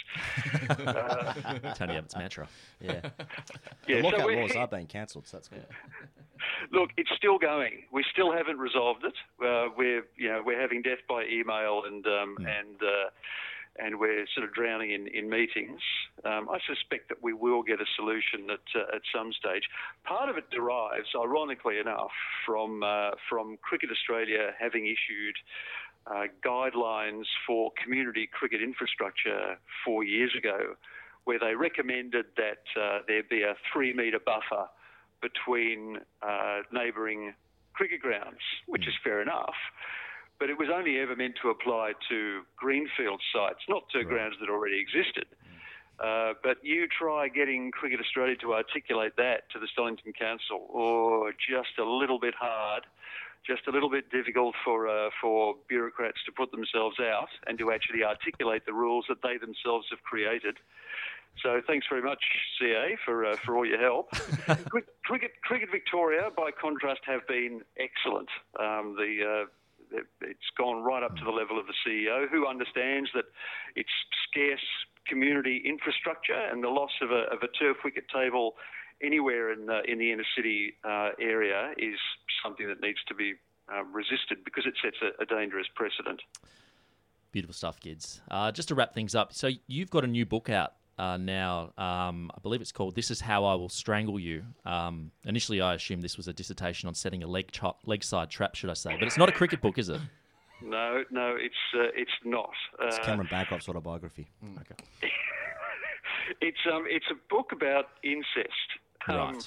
uh, Tony Abbott's mantra. Yeah. yeah, the lockout so we- laws are being cancelled, so that's good. Look, it's still going. We still haven't resolved it. Uh, we're, you know, we're having death by email, and um, and uh, and we're sort of drowning in in meetings. Um, I suspect that we will get a solution at uh, at some stage. Part of it derives, ironically enough, from uh, from Cricket Australia having issued uh, guidelines for community cricket infrastructure four years ago, where they recommended that uh, there be a three-metre buffer between uh, neighbouring cricket grounds, which is fair enough, but it was only ever meant to apply to greenfield sites, not to grounds that already existed. Uh, but you try getting Cricket Australia to articulate that to the Stonnington Council, or just a little bit hard, just a little bit difficult for uh, for bureaucrats to put themselves out and to actually articulate the rules that they themselves have created. So thanks very much, C A, for uh, for all your help. Cricket, Cricket Victoria, by contrast, have been excellent. Um, the uh, it's gone right up to the level of the C E O, who understands that it's scarce community infrastructure, and the loss of a, of a turf wicket table anywhere in the, in the inner city uh, area is something that needs to be uh, resisted, because it sets a, a dangerous precedent. Beautiful stuff, kids. Uh, just to wrap things up, so you've got a new book out uh, now. Um, I believe it's called "This Is How I Will Strangle You." Um, initially, I assumed this was a dissertation on setting a leg ch- leg side trap, should I say? But it's not a cricket book, is it? No, no, it's uh, it's not. It's Uh, Cameron Bancroft's autobiography. Okay. It's um, it's a book about incest. Um, Right.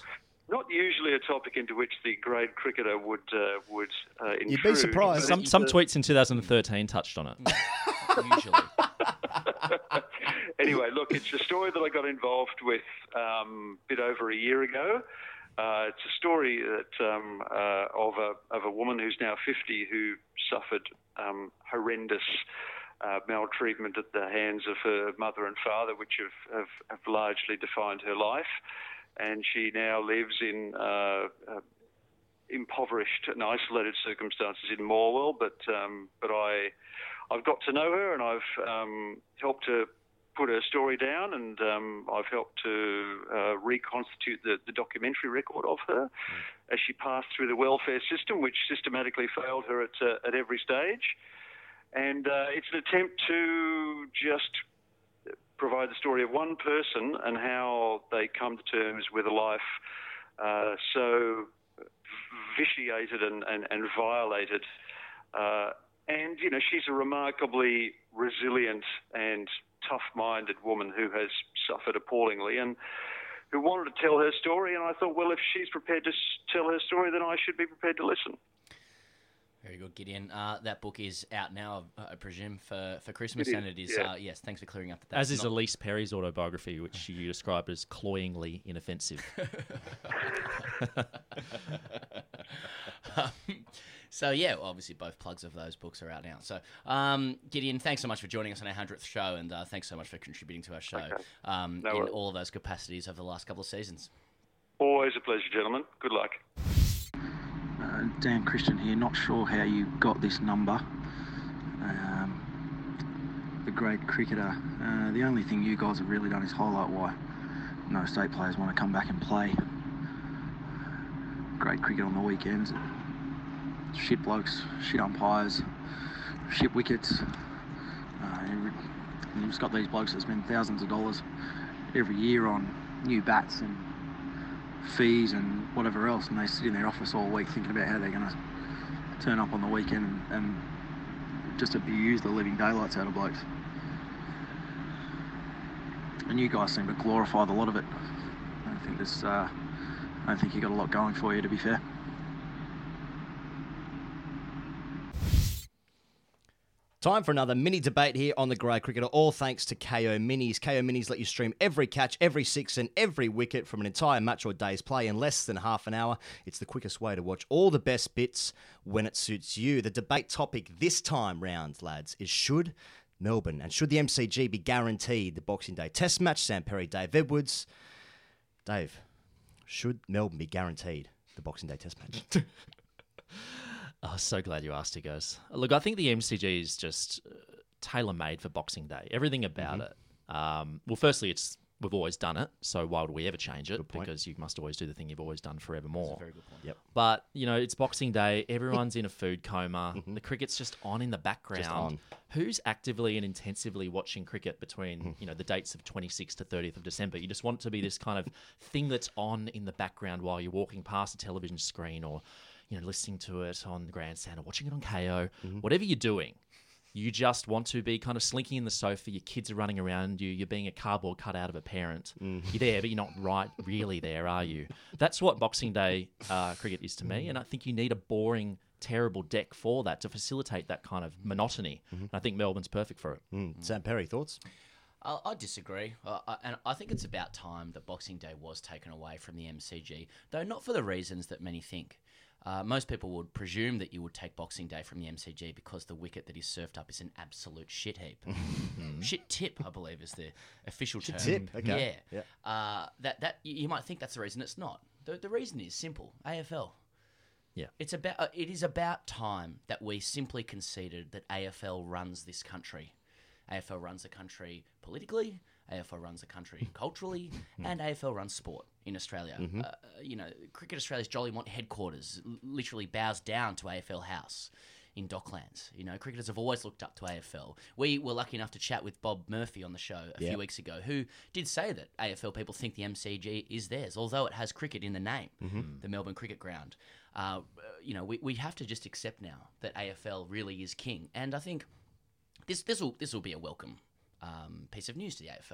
not usually a topic into which the grade cricketer would uh, would uh, intrude. You'd be surprised. Some some tweets in two thousand thirteen touched on it. Usually. Anyway, look, it's a story that I got involved with um, a bit over a year ago. Uh, it's a story that um, uh, of a of a woman who's now fifty who suffered um, horrendous uh, maltreatment at the hands of her mother and father, which have, have, have largely defined her life. And she now lives in uh, uh, impoverished and isolated circumstances in Morwell. But um, but I I've got to know her, and I've um, helped her put her story down, and um, I've helped to uh, reconstitute the, the documentary record of her mm. as she passed through the welfare system, which systematically failed her at uh, at every stage. And uh, it's an attempt to just provide the story of one person and how they come to terms with a life uh, so vitiated and, and, and violated. Uh, and, you know, she's a remarkably resilient and tough-minded woman who has suffered appallingly and who wanted to tell her story. And I thought, well, if she's prepared to s- tell her story, then I should be prepared to listen. Very good, Gideon. Uh, that book is out now, I presume, for, for Christmas, It is, and it is, yeah. uh, yes, thanks for clearing up that. That's As is not... Elise Perry's autobiography, which you described as cloyingly inoffensive. um, so, yeah, well, obviously both plugs of those books are out now. So, um, Gideon, thanks so much for joining us on our hundredth show, and uh, thanks so much for contributing to our show Okay. um, No in worries. all of those capacities over the last couple of seasons. Always a pleasure, gentlemen. Good luck. Uh, Dan Christian here, not sure how you got this number. Um, the great cricketer. Uh, the only thing you guys have really done is highlight why no state players want to come back and play. Great cricket on the weekends. Shit blokes, shit umpires, shit wickets. Uh, and you've just got these blokes that spend thousands of dollars every year on new bats and fees and whatever else, and they sit in their office all week thinking about how they're going to turn up on the weekend and, and just abuse the living daylights out of blokes. And you guys seem to glorify the lot of it. I don't think this. Uh, I don't think you got a lot going for you, to be fair. Time for another mini debate here on The Grade Cricketer, all thanks to K O Minis. K O Minis let you stream every catch, every six and every wicket from an entire match or day's play in less than half an hour. It's the quickest way to watch all the best bits when it suits you. The debate topic this time round, lads, is should Melbourne and should the M C G be guaranteed the Boxing Day Test match? Sam Perry, Dave Edwards. Dave, should Melbourne be guaranteed the Boxing Day Test match? Oh, so glad you asked, Igos. Look, I think the M C G is just uh, tailor-made for Boxing Day. Everything about Mhm. it. Um, well, firstly, it's we've always done it, so why would we ever change it? Good point. Because you must always do the thing you've always done forevermore. That's a very good point. Yep. But, you know, it's Boxing Day. Everyone's in a food coma. The cricket's just on in the background. on. Who's actively and intensively watching cricket between, you know, the dates of twenty-sixth to thirtieth of December? You just want it to be this kind of thing that's on in the background while you're walking past a television screen or, you know, listening to it on the grandstand or watching it on K O. Whatever you're doing, you just want to be kind of slinking in the sofa. Your kids are running around you. You're being a cardboard cutout of a parent. You're there, but you're not right really there, are you? That's what Boxing Day uh, cricket is to me. And I think you need a boring, terrible deck for that to facilitate that kind of monotony. And I think Melbourne's perfect for it. Mm. Sam Perry, thoughts? I I disagree, uh, I- and I think it's about time that Boxing Day was taken away from the M C G, though not for the reasons that many think. Uh, most people would presume that you would take Boxing Day from the M C G because the wicket that is served up is an absolute shit heap. Shit tip, I believe, is the official Shit term. tip, okay. Yeah. Uh, that that you you might think that's the reason. It's not. The the reason is simple. A F L. Yeah. It's about. Uh, it is about time that we simply conceded that A F L runs this country. A F L runs the country politically. A F L runs the country culturally, and A F L runs sport in Australia. Uh, you know, Cricket Australia's Jollymont headquarters l- literally bows down to A F L House in Docklands. You know, cricketers have always looked up to A F L. We were lucky enough to chat with Bob Murphy on the show a Yeah. few weeks ago, who did say that A F L people think the M C G is theirs, although it has cricket in the name, the Melbourne Cricket Ground. Uh, you know, we, we have to just accept now that A F L really is king, and I think this this will this will be a welcome um, piece of news to the A F L.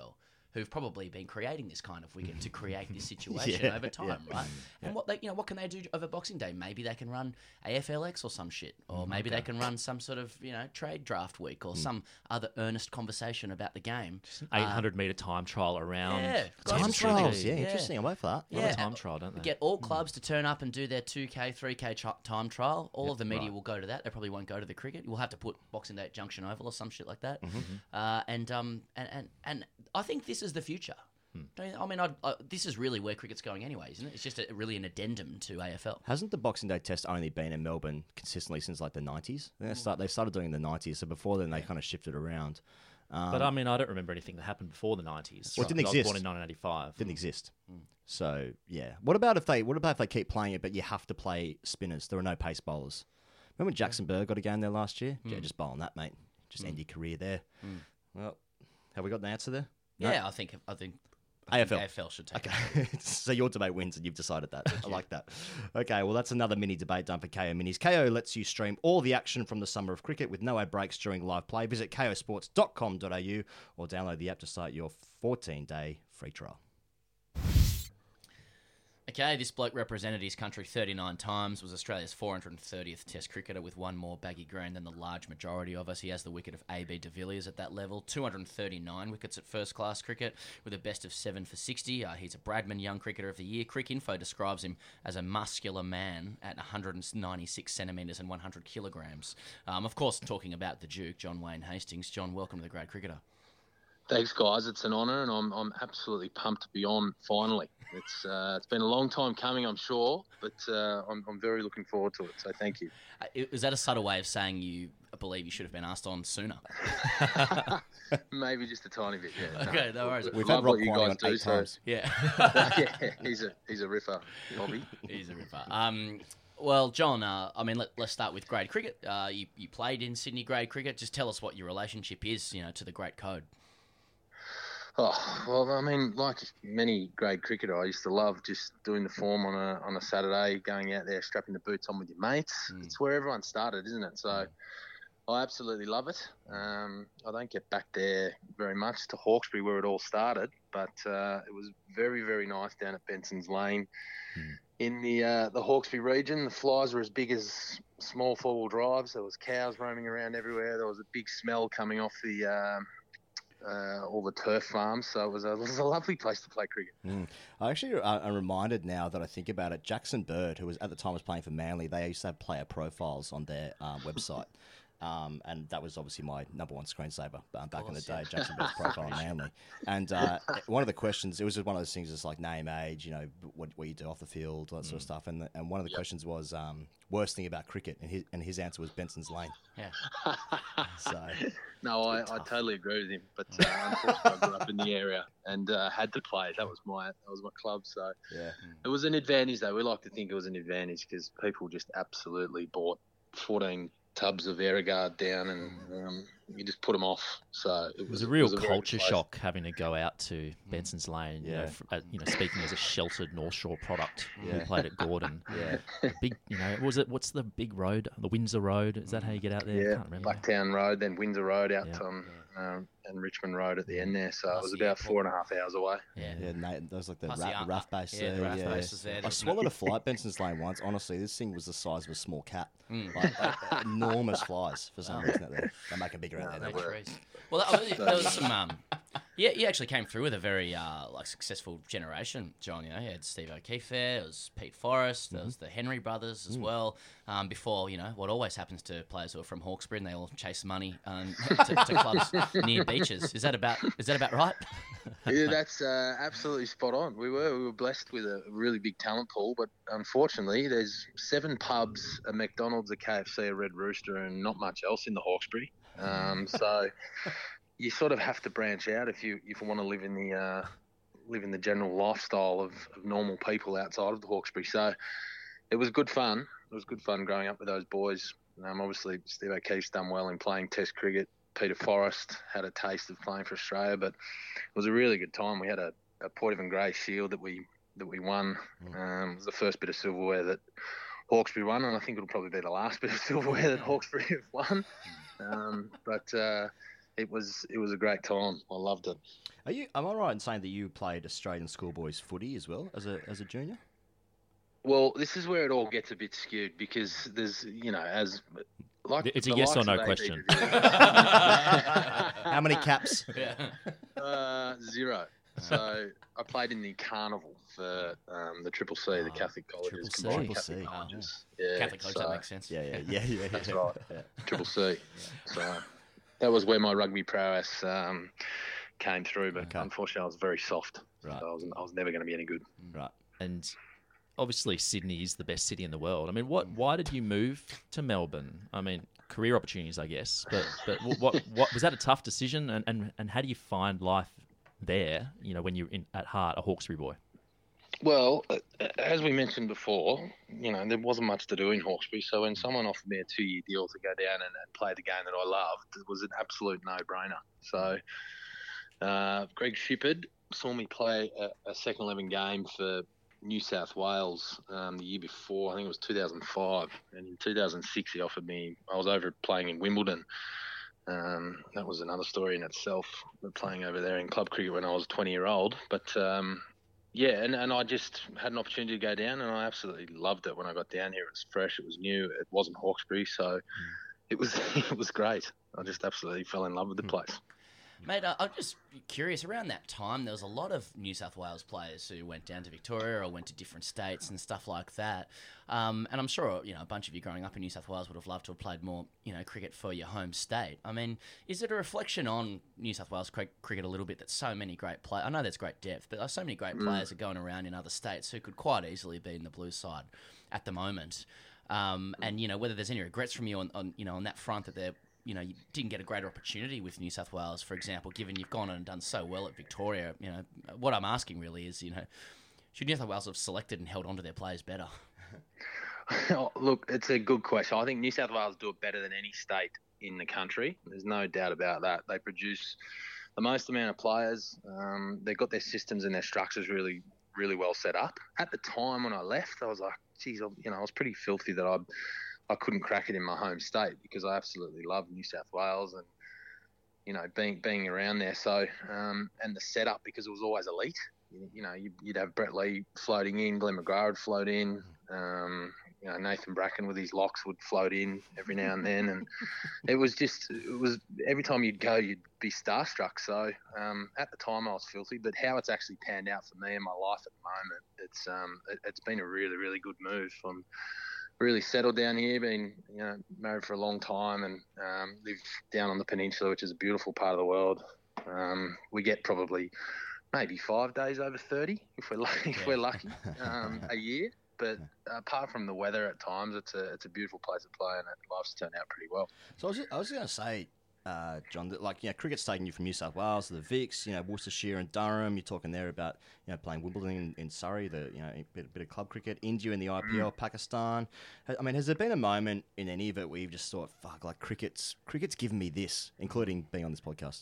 who've probably been creating this kind of wicket to create this situation Yeah, over time, yeah. right? And what they, you know, what can they do over Boxing Day? Maybe they can run A F L X or some shit, or maybe they can run some sort of, you know, trade draft week or some other earnest conversation about the game. eight hundred metre time trial around. Yeah, Time Just trials, really- yeah, yeah. interesting. I wait for that. Love Yeah. a time trial, don't they? Get all clubs to turn up and do their two K, three K ch- time trial. All of the media will go to that. They probably won't go to the cricket. We'll have to put Boxing Day at Junction Oval or some shit like that. Uh, and um and, and and I think this is the future. Don't you, I mean, I, I, this is really where cricket's going anyway, isn't it? It's just a, really an addendum to A F L. Hasn't the Boxing Day Test only been in Melbourne consistently since like the nineties? They start they started doing it in the nineties, so before then they kind of shifted around. Um, But I mean, I don't remember anything that happened before the nineties. Well, it didn't I was exist. born in nineteen eighty-five. didn't exist. So yeah, what about if they what about if they keep playing it, but you have to play spinners? There are no pace bowlers. Remember when Jackson Bird got a game there last year? Yeah, just bowl on that, mate. Just end your career there. Well, have we got an answer there? No? Yeah, I think I think, I A F L. think A F L should take it. Okay, so your debate wins, and you've decided that. I like that. Okay, well, that's another mini debate done for K O Minis. K O lets you stream all the action from the summer of cricket with no ad breaks during live play. Visit k o sports dot com dot a u or download the app to start your fourteen-day free trial. Okay, this bloke represented his country thirty-nine times, was Australia's four hundred thirtieth Test cricketer with one more baggy green than the large majority of us. He has the wicket of A B de Villiers at that level, two hundred thirty-nine wickets at first-class cricket with a best of seven for sixty. Uh, he's a Bradman Young Cricketer of the Year. Cricinfo describes him as a muscular man at one hundred ninety-six centimetres and one hundred kilograms. Um, of course, talking about the Duke, John Wayne Hastings. John, welcome to the Great Cricketer. Thanks, guys. It's an honour, and I'm I'm absolutely pumped to be on finally. It's uh, it's been a long time coming, I'm sure, but uh, I'm I'm very looking forward to it. So thank you. Uh, is that a subtle way of saying you believe you should have been asked on sooner? Maybe just a tiny bit. Yeah. Okay, no worries. We've Love had Rob what you Quiney guys on do. eight So times. Yeah. yeah, he's a he's a ripper, Bobby. He's a ripper. Um, well, John, uh, I mean, let, let's start with grade cricket. Uh, you, you played in Sydney grade cricket. Just tell us what your relationship is, you know, to the great code. Oh, well, I mean, like many grade cricketer, I used to love just doing the form on a on a Saturday, going out there, strapping the boots on with your mates. Mm. It's where everyone started, isn't it? So I absolutely love it. Um, I don't get back there very much to Hawkesbury where it all started, but uh, it was very, very nice down at Benson's Lane. Mm. In the uh, the Hawkesbury region, the flies were as big as small four-wheel drives. There was cows roaming around everywhere. There was a big smell coming off the... Um, Uh, all the turf farms, so it was a, it was a lovely place to play cricket. Mm. I actually, uh, I'm reminded now that I think about it. Jackson Bird, who was at the time was playing for Manly, they used to have player profiles on their um, website, um, and that was obviously my number one screensaver um, back in the day. yeah. Jackson Bird's profile on Manly, and uh, one of the questions, it was just one of those things, just like name, age, you know, what, what you do off the field, all that sort of stuff, and the, and one of the Yep. questions was um, worst thing about cricket, and his and his answer was Benson's Lane. Yeah. So. No, I, I totally agree with him. But uh, unfortunately, I grew up in the area and uh, had to play. That was my that was my club. So Yeah. it was an advantage, though. We like to think it was an advantage because people just absolutely bought fourteen tubs of Aerogard down, and um, you just put them off. So it It was, was a real it was very culture good place. shock having to go out to Benson's Lane. You Yeah. know, f- uh, you know, speaking as a sheltered North Shore product, Yeah. who played at Gordon. Yeah. Big, you know, was it? What's the big road? The Windsor Road. Is that how you get out there? I Yeah, can't remember. Blacktown Road, then Windsor Road out Yeah. on um, and Richmond Road at the end there. So Plus it was the about airport. four and a half hours away. Yeah. Yeah, Nate, that was like the, Plus ra- the the ar- R A F base yeah, there. the R A F yeah. base was there. I swallowed a fly at Benson's Lane once. Honestly, this thing was the size of a small cat. Like, like, enormous flies for some reason out there. They make them bigger out there. they don't they? were. Trees. Well, that was, there was some. Um, yeah, you actually came through with a very uh, like successful generation, John. You know, you had Steve O'Keefe there, it was Pete Forrest, there was the Henry brothers as well. Um, before, you know, what always happens to players who are from Hawkesbury, and they all chase money um, to, to clubs near beaches. Is that about? Is that about right? Yeah, that's uh, absolutely spot on. We were we were blessed with a really big talent pool, but unfortunately, there's seven pubs, a McDonald's, a K F C, a Red Rooster, and not much else in the Hawkesbury. Um, so you sort of have to branch out if you if you want to live in the uh, live in the general lifestyle of, of normal people outside of the Hawkesbury. So it was good fun. It was good fun growing up with those boys. Um, obviously, Steve O'Keefe's done well in playing Test cricket. Peter Forrest had a taste of playing for Australia, but it was a really good time. We had a, a Port Evan Grey Shield that we that we won. Um, it was the first bit of silverware that Hawkesbury won, and I think it'll probably be the last bit of silverware that Hawkesbury have won. Um, but uh, it was it was a great time. I loved it. Are you? Am I right in saying that you played Australian schoolboys footy as well as a as a junior? Well, this is where it all gets a bit skewed because there's, you know, as like It's a the yes or likes no of A B question. How many caps? Uh, zero. So I played in the carnival for um, the Triple C, the Catholic colleges, C. combined Triple Catholic C. colleges. Yeah, Catholic college, so- that makes sense. Yeah, yeah, yeah, yeah. That's yeah. right. Yeah. Triple C. So that was where my rugby prowess um, came through, but Okay. unfortunately I was very soft. Right. So I was, I was never going to be any good. Right. And obviously Sydney is the best city in the world. I mean, what? Why did you move to Melbourne? I mean, career opportunities, I guess. But but what what, what was that a tough decision? And, and and how do you find life there? You know, when you're in, at heart a Hawkesbury boy. Well, uh, as we mentioned before, you know, there wasn't much to do in Hawkesbury. So when someone offered me a two-year deal to go down and, and play the game that I loved, it was an absolute no-brainer. So uh, Greg Shippard saw me play a, a second eleven game for New South Wales um, the year before. I think it was two thousand five. And in two thousand six, he offered me, I was over playing in Wimbledon. Um, that was another story in itself, playing over there in club cricket when I was twenty year old. But um, yeah, and, and I just had an opportunity to go down, and I absolutely loved it when I got down here. It was fresh, it was new, it wasn't Hawkesbury, so it was it was great. I just absolutely fell in love with the place. Mate, uh, I'm just curious. Around that time, there was a lot of New South Wales players who went down to Victoria or went to different states and stuff like that. Um, and I'm sure, you know, a bunch of you growing up in New South Wales would have loved to have played more, you know, cricket for your home state. I mean, is it a reflection on New South Wales cri- cricket a little bit that so many great players? I know there's great depth, but there's so many great Mm. players are going around in other states who could quite easily be in the blue side at the moment. Um, and you know, whether there's any regrets from you on, on you know on that front that they're you know, you didn't get a greater opportunity with New South Wales, for example, given you've gone on and done so well at Victoria. You know, what I'm asking really is, you know, should New South Wales have selected and held on to their players better? Oh, look, it's a good question. I think New South Wales do it better than any state in the country. There's no doubt about that. They produce the most amount of players. Um, they've got their systems and their structures really, really well set up. At the time when I left, I was like, geez, I- you know, I was pretty filthy that I I couldn't crack it in my home state because I absolutely love New South Wales and, you know, being being around there. So, um, and the setup, because it was always elite. You, you know, you'd, you'd have Brett Lee floating in, Glenn McGrath would float in, um, you know, Nathan Bracken with his locks would float in every now and then. And it was just, it was, every time you'd go, you'd be starstruck. So um, at the time I was filthy, but how it's actually panned out for me in my life at the moment, it's um, it, it's been a really, really good move. I'm really settled down here, been, you know, married for a long time and um, live down on the peninsula, which is a beautiful part of the world. Um, we get probably maybe five days over thirty if we're lucky, if we're lucky um, a year. But apart from the weather at times, it's a it's a beautiful place to play, and life's turned out pretty well. So I was just, I was going to say, uh, John, that like you know, cricket's taking you from New South Wales to the Vics, you know, Worcestershire and Durham. You're talking there about you know playing Wimbledon in, in Surrey, the you know a bit, bit of club cricket. India in the I P L, Mm. Pakistan. I mean, has there been a moment in any of it where you've just thought, fuck, like cricket's cricket's given me this, including being on this podcast?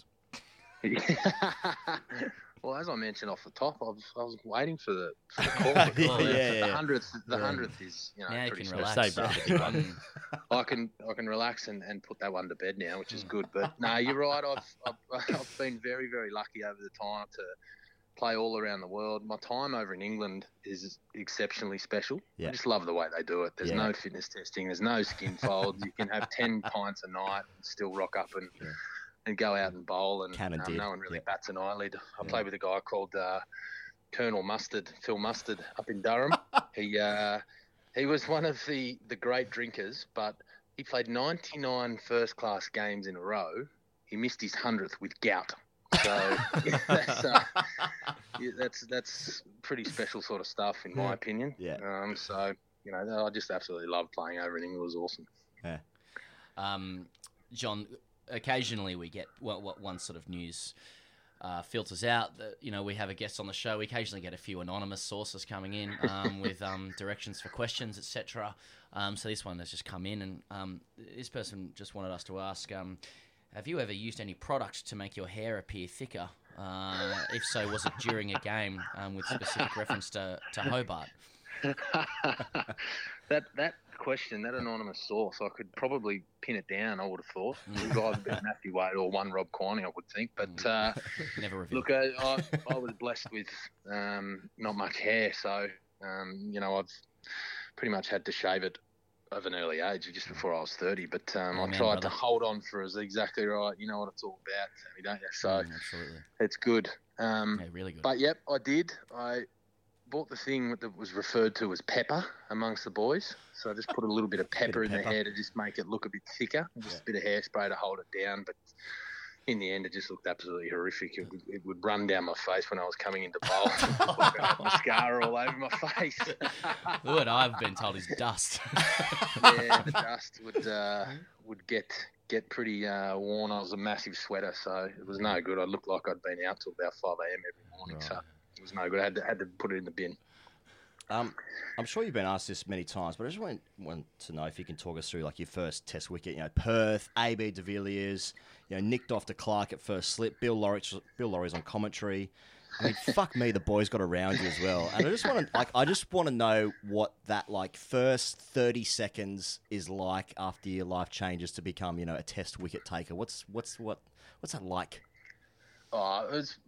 Well, as I mentioned off the top, I was, I was waiting for the, for the call. Yeah, the yeah, yeah. hundredth, the Yeah. hundredth is you know Now you pretty can special relax. stuff. Save the big one. I can I can relax and, and put that one to bed now, which is good. But no, you're right. I've, I've I've been very very lucky over the time to play all around the world. My time over in England is exceptionally special. Yeah. I just love the way they do it. There's Yeah. no fitness testing. There's no skin folds. You can have ten pints a night and still rock up and Yeah. and go out and bowl. And Can and um, did. no one really Yeah. bats an eyelid. I Yeah. played with a guy called uh, Colonel Mustard, Phil Mustard, up in Durham. he uh, he was one of the, the great drinkers, but he played ninety-nine first-class games in a row. He missed his hundredth with gout. So yeah, that's, uh, yeah, that's that's pretty special sort of stuff, in my Yeah. opinion. Yeah. Um, so, you know, I just absolutely love playing over in England. It was awesome. Yeah. Um, John, occasionally we get well, what one sort of news uh, filters out that you know we have a guest on the show. We occasionally get a few anonymous sources coming in um, with um, directions for questions, et cetera. Um, so this one has just come in, and um, this person just wanted us to ask: um, have you ever used any product to make your hair appear thicker? Uh, if so, was it during a game um, with specific reference to, to Hobart? that that question, that anonymous source, I could probably pin it down. I would have thought it was either been Matthew Wade or one Rob Quiney, I would think. But uh, Never revealed. look, I, I, I was blessed with um, not much hair, so um, you know I've pretty much had to shave it of an early age, just before I was thirty. But um, Oh, I man, tried brother. to hold on for us exactly right. You know what it's all about, Sammy, don't you? So Mm, absolutely. it's good. Um, Yeah, really good. But yep, I did. I bought the thing that was referred to as pepper amongst the boys. So I just put a little bit of pepper in the pepper. hair to just make it look a bit thicker, just a bit of hairspray to hold it down. But in the end, it just looked absolutely horrific. It would, it would run down my face when I was coming into bowl. I'd have mascara all over my face. What I've been told is dust. Yeah, the dust would uh, would get get pretty uh, worn. I was a massive sweater, so it was no good. I looked like I'd been out till about five a.m. every morning, so it was no good. I had to, had to put it in the bin. Um, I'm sure you've been asked this many times, but I just want, want to know if you can talk us through like your first Test wicket. You know, Perth, A B de Villiers, you know, nicked off to Clark at first slip. Bill Laurie, Bill Laurie's on commentary. I mean, fuck me, the boys got around you as well. And I just want to like, I just want to know what that like first thirty seconds is like after your life changes to become, you know, a Test wicket taker. What's what's what what's that like? Oh, it was,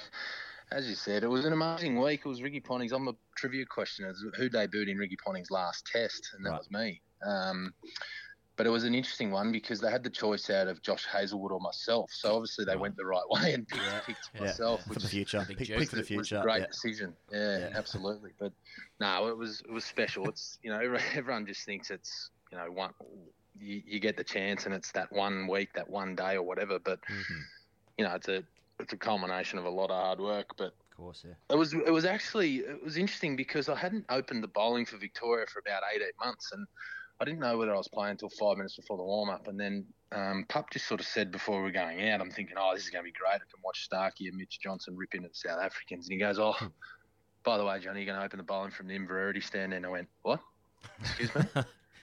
as you said, it was an amazing week. It was Ricky Ponting's. I'm a trivia question. It was who debuted in Ricky Ponting's last Test, and that Right. was me. Um, but it was an interesting one because they had the choice out of Josh Hazelwood or myself. So obviously they went the right way and picked, picked Yeah. myself, For which the future. Big Pick, joke. pick for the was- was future. a great Yeah. decision. Yeah, Yeah. absolutely. But no, it was it was special. It's you know every- everyone just thinks it's you know one you, you get the chance and it's that one week, that one day or whatever. But you know it's a it's a culmination of a lot of hard work. But Of course, yeah. it was it was actually it was interesting because I hadn't opened the bowling for Victoria for about eighteen months, and I didn't know whether I was playing until five minutes before the warm up. And then um, Pup just sort of said before we were going out, I'm thinking, oh, this is going to be great. I can watch Starkey and Mitch Johnson rip into the South Africans. And he goes, oh, by the way, Johnny, you're going to open the bowling from the Inverarity stand. And I went, what? Excuse me.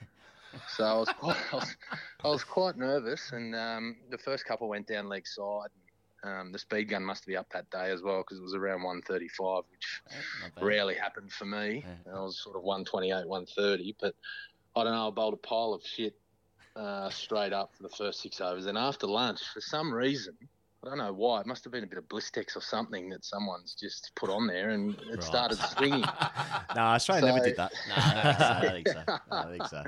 So I was quite, I was, I was quite nervous, and um, the first couple went down leg side. Um, the speed gun must be up that day as well because it was around one thirty-five, which Not bad. rarely happened for me. I was sort of one twenty-eight, one thirty, but I don't know, I bowled a pile of shit uh, straight up for the first six overs. And after lunch, for some reason, I don't know why, it must have been a bit of Blistex or something that someone's just put on there, and it Right. started swinging. No, Australia never So- did that. No, I I don't think so. I don't think so.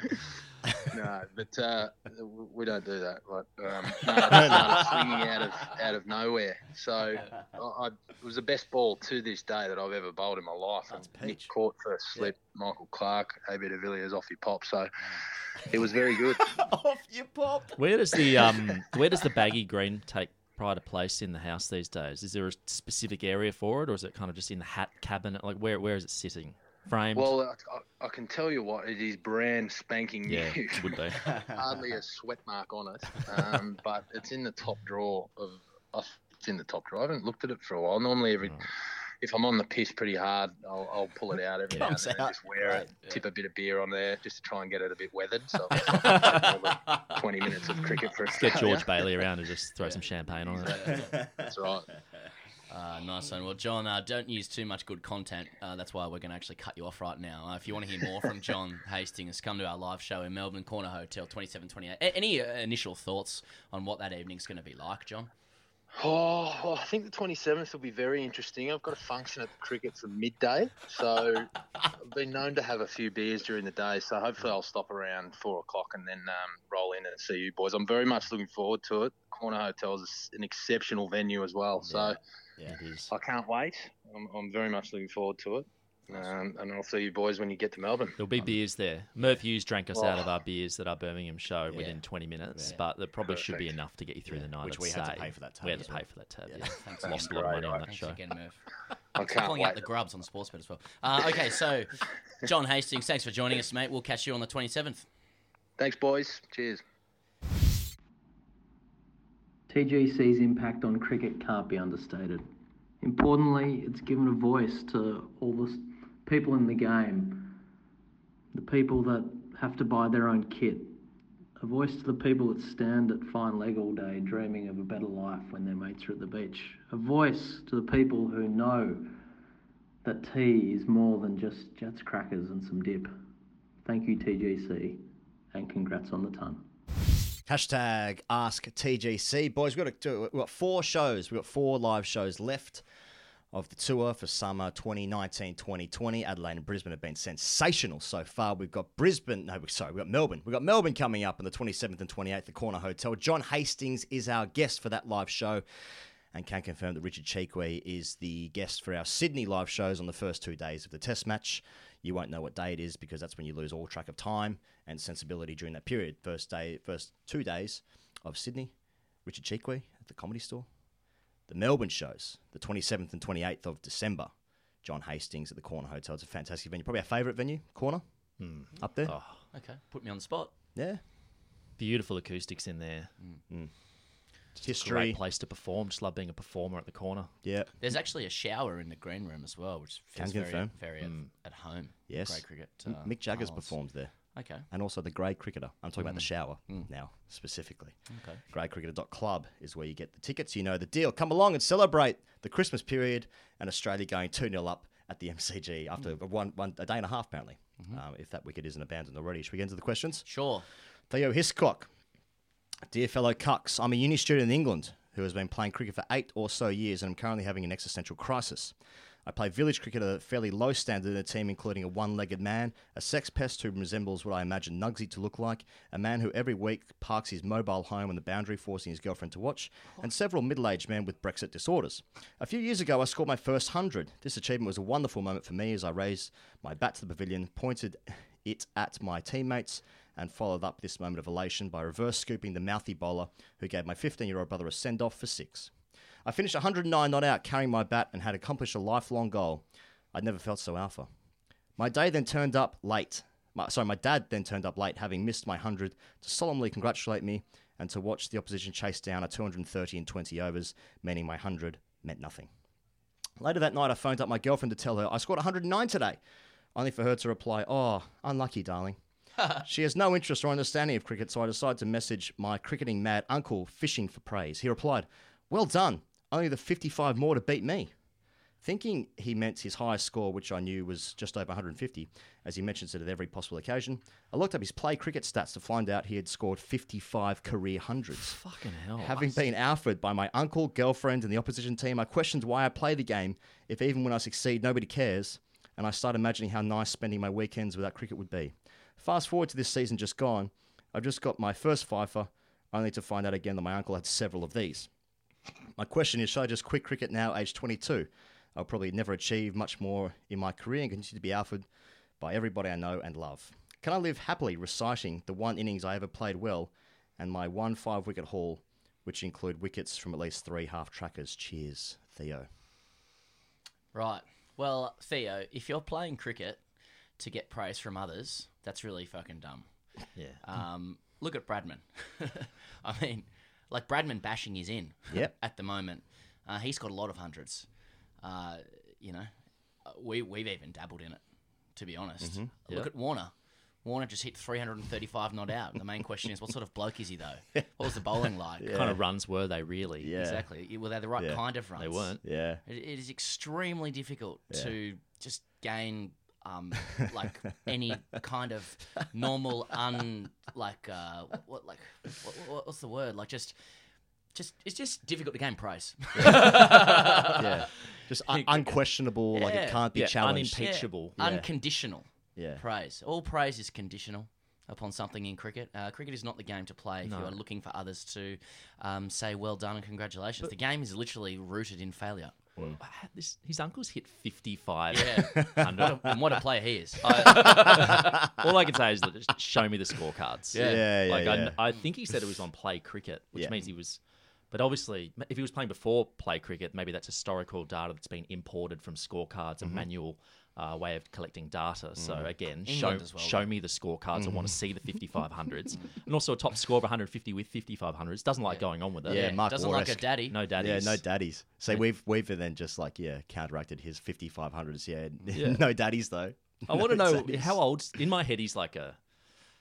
No, but uh, we don't do that. But, um, no, it started swinging out of out of nowhere. So I, I, it was the best ball to this day that I've ever bowled in my life. That's and Nick peach. caught first slip, Michael Clark, A B de Villiers off your pop. So it was very good. Off your pop. Where does the um where does the baggy green take pride of place in the house these days? Is there a specific area for it, or is it kind of just in the hat cabinet? Like where where is it sitting? Framed? Well, I, I can tell you what, it is brand spanking new. Yeah, it would be. Hardly a sweat mark on it, um, but it's in the top drawer of. Uh, it's in the top drawer. I haven't looked at it for a while. Normally, every if I'm on the piss pretty hard, I'll, I'll pull it out every now and Comes then and out. just wear it, Yeah. tip a bit of beer on there just to try and get it a bit weathered. So I've got twenty minutes of cricket for Get Australia. George Bailey around and just throw some champagne on it. That's right. Uh, nice one. Well, John, uh, don't use too much good content. Uh, that's why we're going to actually cut you off right now. Uh, if you want to hear more from John Hastings, come to our live show in Melbourne, Corner Hotel, twenty-seven twenty-eight. A- any uh, initial thoughts on what that evening's going to be like, John? Oh, well, I think the twenty-seventh will be very interesting. I've got a function at the cricket for midday, so I've been known to have a few beers during the day, so hopefully I'll stop around four o'clock and then um, roll in and see you boys. I'm very much looking forward to it. Corner Hotel is an exceptional venue as well, so Yeah. It is. I can't wait. I'm, I'm very much looking forward to it, um, and I'll see you boys when you get to Melbourne. There'll be beers there. Murph Hughes drank us out Oh. of our beers at our Birmingham show Yeah. within twenty minutes, Yeah. but there probably should be Perfect. enough to get you through Yeah. the night. Which I'd we had to say. pay for that tab We had as to well. pay for that tab. Yeah. Yeah. Thanks Lost a again. lot of money on that Thanks show. again, Murph. I Thanks for can't pulling wait. out the grubs on Sportsbet as well. Uh, okay, so John Hastings, thanks for joining us, mate. We'll catch you on the twenty-seventh. Thanks, boys. Cheers. T G C's impact on cricket can't be understated. Importantly, it's given a voice to all the s- people in the game, the people that have to buy their own kit, a voice to the people that stand at fine leg all day dreaming of a better life when their mates are at the beach, a voice to the people who know that tea is more than just Jets crackers and some dip. Thank you, T G C, and congrats on the ton. Hashtag Ask T G C. Boys, we've got, to, we've got four shows. We've got four live shows left of the tour for summer twenty nineteen twenty twenty. Adelaide and Brisbane have been sensational so far. We've got Brisbane, no, sorry, we've got Melbourne. We've got Melbourne coming up on the twenty-seventh and twenty-eighth at the Corner Hotel. John Hastings is our guest for that live show and can confirm that Richard Cheekwee is the guest for our Sydney live shows on the first two days of the test match. You won't know what day it is because that's when you lose all track of time and sensibility during that period. First day, first two days of Sydney, Richard Cheekwee at the Comedy Store. The Melbourne shows, the twenty-seventh and twenty-eighth of December. John Hastings at the Corner Hotel. It's a fantastic venue. Probably our favourite venue, Corner, Mm. up there. Oh, Okay, put me on the spot. Yeah. beautiful acoustics in there. Mm. Just History. a great place to perform. Just love being a performer at the Corner. Yeah. There's actually a shower in the green room as well, which feels Can very, confirm. very at, at home. Yes. Grey cricket. M- uh, Mick Jagger's parlance. performed there. Okay. And also the Grey Cricketer. I'm talking about the Mm. shower Mm. now, specifically. Okay. grey cricketer dot club is where you get the tickets. You know the deal. Come along and celebrate the Christmas period and Australia going two nil up at the M C G after Mm. one, one, a day and a half, apparently, Mhm. um, if that wicket isn't abandoned already. Should we get into the questions? Sure. Theo Hiscock. Dear fellow cucks, I'm a uni student in England who has been playing cricket for eight or so years and I'm currently having an existential crisis. I play village cricket at a fairly low standard in a team including a one-legged man, a sex pest who resembles what I imagine Nugsy to look like, a man who every week parks his mobile home on the boundary forcing his girlfriend to watch, and several middle-aged men with Brexit disorders. A few years ago I scored my first hundred. This achievement was a wonderful moment for me as I raised my bat to the pavilion, pointed it at my teammates, and followed up this moment of elation by reverse scooping the mouthy bowler who gave my fifteen-year-old brother a send-off for six. I finished one hundred nine not out carrying my bat and had accomplished a lifelong goal. I'd never felt so alpha. My day then turned up late. My, sorry, my dad then turned up late, having missed my one hundred, to solemnly congratulate me and to watch the opposition chase down a two hundred thirty in twenty overs, meaning my one hundred meant nothing. Later that night, I phoned up my girlfriend to tell her I scored one hundred nine today, only for her to reply, "Oh, unlucky, darling." She has no interest or understanding of cricket, so I decided to message my cricketing mad uncle fishing for praise. He replied, "Well done, only the fifty-five more to beat me." Thinking he meant his highest score, which I knew was just over one hundred fifty, as he mentions it at every possible occasion, I looked up his play cricket stats to find out he had scored fifty-five career hundreds. Fucking hell. Having been alphaed by my uncle, girlfriend, and the opposition team, I questioned why I play the game if even when I succeed, nobody cares, and I started imagining how nice spending my weekends without cricket would be. Fast forward to this season just gone, I've just got my first fifer, only to find out again that my uncle had several of these. My question is, should I just quit cricket now, age twenty-two? I'll probably never achieve much more in my career and continue to be alphaed by everybody I know and love. Can I live happily reciting the one innings I ever played well and my one five-wicket haul, which include wickets from at least three half-trackers? Cheers, Theo. Right. Well, Theo, if you're playing cricket to get praise from others, that's really fucking dumb. Yeah. Um, look at Bradman. I mean, like Bradman bashing is in Yep. at the moment. Uh, he's got a lot of hundreds. Uh, you know, uh, we, we've even dabbled in it, to be honest. Mhm. Look Yep. at Warner. Warner just hit three hundred thirty-five not out. The main question is, what sort of bloke is he, though? What was the bowling like? What kind of runs were they really? Yeah. Exactly. Were they the right Yeah. kind of runs? They weren't. Yeah. It, it is extremely difficult Yeah. to just gain um, like any kind of normal un like uh, what like what, what, what's the word like just just it's just difficult to gain praise. Yeah. Just un- unquestionable, like it Yeah. can't be Yeah, challenged. unimpeachable. Yeah. Yeah. Unconditional Yeah. praise. All praise is conditional upon something in cricket. Uh, cricket is not the game to play if No. you are looking for others to um, say well done and congratulations. But- the game is literally rooted in failure. This, his uncle's hit fifty-five. Yeah. hundred. What a- and what a player he is. I- all I can say is that just show me the scorecards. Yeah. Yeah, yeah, like yeah. I, I think he said it was on Play Cricket, which Yeah. means he was. But obviously, if he was playing before Play Cricket, maybe that's historical data that's been imported from scorecards, a Mhm. manual uh, way of collecting data. So Mm. again, England show as well, show though. me the scorecards. I want Mhm. to see the fifty-five hundreds, and also a top score of one hundred fifty with fifty-five hundreds. Doesn't like going on with it. Yeah, Yeah, Mark doesn't like a Ward-esque. daddy. No Yeah, daddies. no daddies. So No- we've we've then just like yeah counteracted his fifty-five hundreds. Yeah, Yeah. no daddies though. I want to No know daddies. how old. In my head, he's like a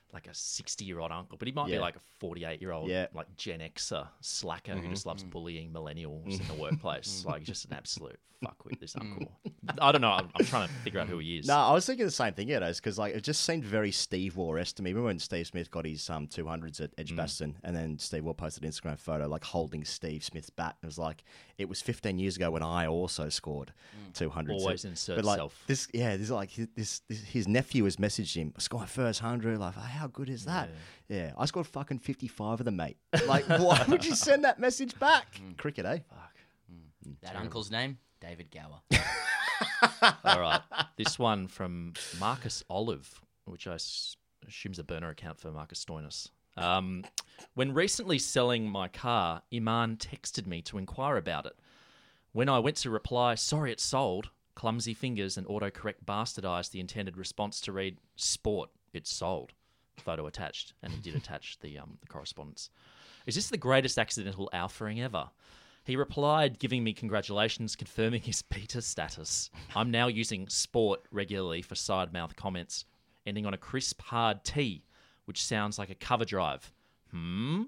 like a sixty-year-old uncle, but he might be Yeah. like a forty-eight-year-old Yeah. like Gen Xer slacker who Mhm. just loves Mm. bullying millennials in the workplace. Like, he's just an absolute fuckwit, this uncle. I don't know. I'm, I'm trying to figure out who he is. No, I was thinking the same thing, yeah, because like it just seemed very Steve Waugh-esque to me. Remember when Steve Smith got his um two hundreds at Mm. Edgbaston, and then Steve Waugh posted an Instagram photo like holding Steve Smith's bat. It was like it was fifteen years ago when I also scored two hundreds. Always insert but like self. this, yeah, this is like his, this, this his nephew has messaged him, I scored my first hundred. Like, how good is that? Yeah, I scored fucking fifty-five of them, mate. Like, why would you send that message back? Cricket, eh? Fuck. That uncle's name, David Gower. All right. This one from Marcus Olive, which I s- assume is a burner account for Marcus Stoinis. Um, when recently selling my car, Iman texted me to inquire about it. When I went to reply, sorry, it's sold, clumsy fingers and autocorrect bastardized the intended response to read, sport, it's sold. Photo attached, and he did attach the um, the correspondence. Is this the greatest accidental alphaing ever? He replied, giving me congratulations, confirming his beta status. I'm now using sport regularly for side mouth comments, ending on a crisp, hard T, which sounds like a cover drive. Hmm?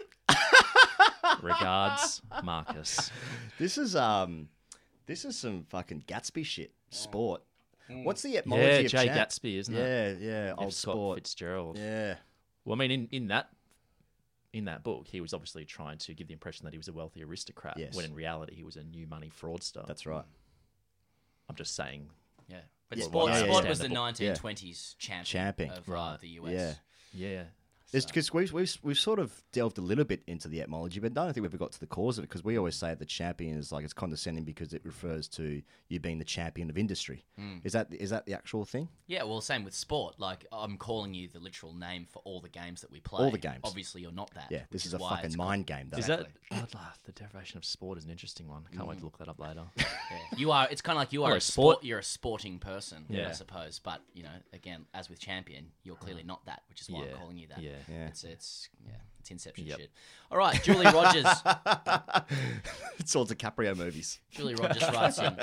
Regards, Marcus. This is um, this is some fucking Gatsby shit. Sport. What's the etymology Yeah, of Jay champ? Gatsby, isn't yeah, it? Yeah, yeah, F. old Scott sport. Fitzgerald. Yeah. Well, I mean, in, in that in that book, he was obviously trying to give the impression that he was a wealthy aristocrat, Yes. when in reality he was a new money fraudster. That's right. I'm just saying. Yeah. But what- sport, what I sport was understand the the book. nineteen twenties champion Champing. of uh, Right. the U S. Yeah. Yeah. Because we've, we've, we've sort of delved a little bit into the etymology, but I don't think we've ever got to the cause of it, because we always say the champion is like it's condescending because it refers to you being the champion of industry. Mm. Is that is that the actual thing? Yeah, well, same with sport. Like, I'm calling you the literal name for all the games that we play. All the games. Obviously, you're not that. Yeah, this which is a why fucking it's mind called- game, though. Is Exactly. that oh, the derivation of sport is an interesting one. I can't wait to look that up later. Yeah. You are. It's kind of like you Or are a a sport. sport. You're a sporting person, Yeah. I suppose. But you know, again, as with champion, you're clearly not that, which is why Yeah. I'm calling you that. Yeah. Yeah. It's it's yeah, it's Inception Yep. shit. All right, Julie Rogers. It's all DiCaprio movies. Julie Rogers writes in.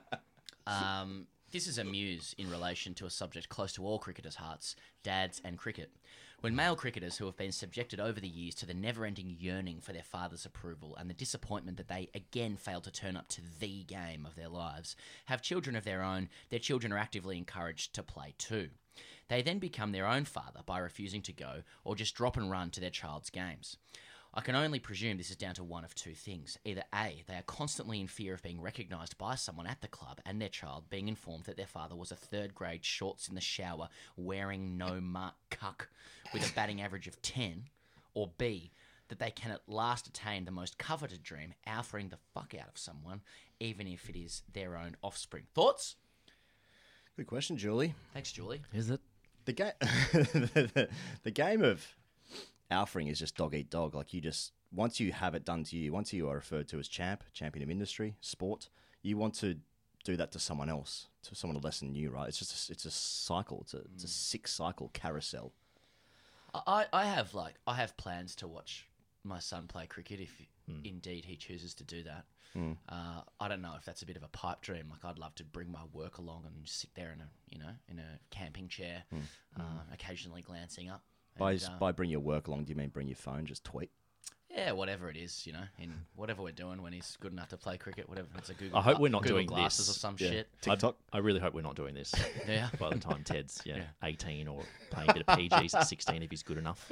Um, this is a muse in relation to a subject close to all cricketers' hearts: dads and cricket. When male cricketers who have been subjected over the years to the never-ending yearning for their father's approval and the disappointment that they again fail to turn up to the game of their lives have children of their own, their children are actively encouraged to play too. They then become their own father by refusing to go or just drop and run to their child's games. I can only presume this is down to one of two things. Either A, they are constantly in fear of being recognised by someone at the club and their child being informed that their father was a third grade shorts in the shower wearing no mark cuck with a batting average of ten, or B, that they can at last attain the most coveted dream, alphaing the fuck out of someone, even if it is their own offspring. Thoughts? Good question, Julie. Thanks, Julie. Is it? The game, the, the game of alphaing is just dog eat dog. Like, you just, once you have it done to you, once you are referred to as champ, champion of industry, sport, you want to do that to someone else, to someone less than you, right? It's just a, it's a cycle. It's a, it's a six cycle carousel. I, I have like I have plans to watch my son play cricket if indeed he chooses to do that. Mm. Uh, I don't know if that's a bit of a pipe dream. Like, I'd love to bring my work along and just sit there in a you know in a camping chair, uh, occasionally glancing up. By, And, uh, by bring your work along, do you mean bring your phone, just tweet? yeah, whatever it is, you know, in whatever we're doing when he's good enough to play cricket, whatever. It's a Google. I hope gla- we're not Google doing glasses this. or some Yeah. shit. TikTok? I, I really hope we're not doing this. Yeah. By the time Ted's yeah, Yeah. eighteen or playing a bit of P Gs at sixteen if he's good enough.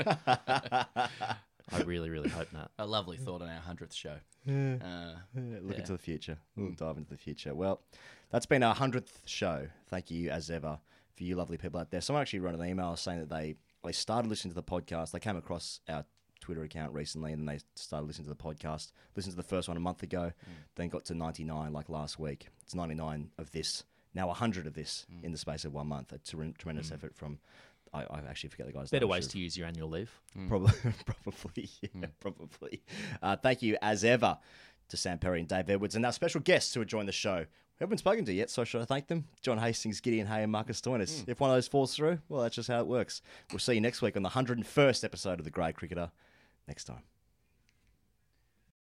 I really, really hope not. A lovely thought on our hundredth show. Uh, Yeah, look yeah. into the future. We'll dive into the future. Well, that's been our hundredth show. Thank you, as ever, for you lovely people out there. Someone actually wrote an email saying that they, they started listening to the podcast. They came across our Twitter account recently, and they started listening to the podcast. Listened to the first one a month ago, then got to ninety-nine like last week. It's ninety-nine of this, now one hundred of this in the space of one month. A ter- tremendous effort from, I, I actually forget the guy's Better name. I ways should've- to use your annual leave. Probably, probably, yeah, probably. Uh, thank you, as ever, to Sam Perry and Dave Edwards, and our special guests who have joined the show. We haven't spoken to yet, so should I thank them? John Hastings, Gideon Hay, and Marcus Stoinis. If one of those falls through, well, that's just how it works. We'll see you next week on the one hundred and first episode of The Grey Cricketer. Next time.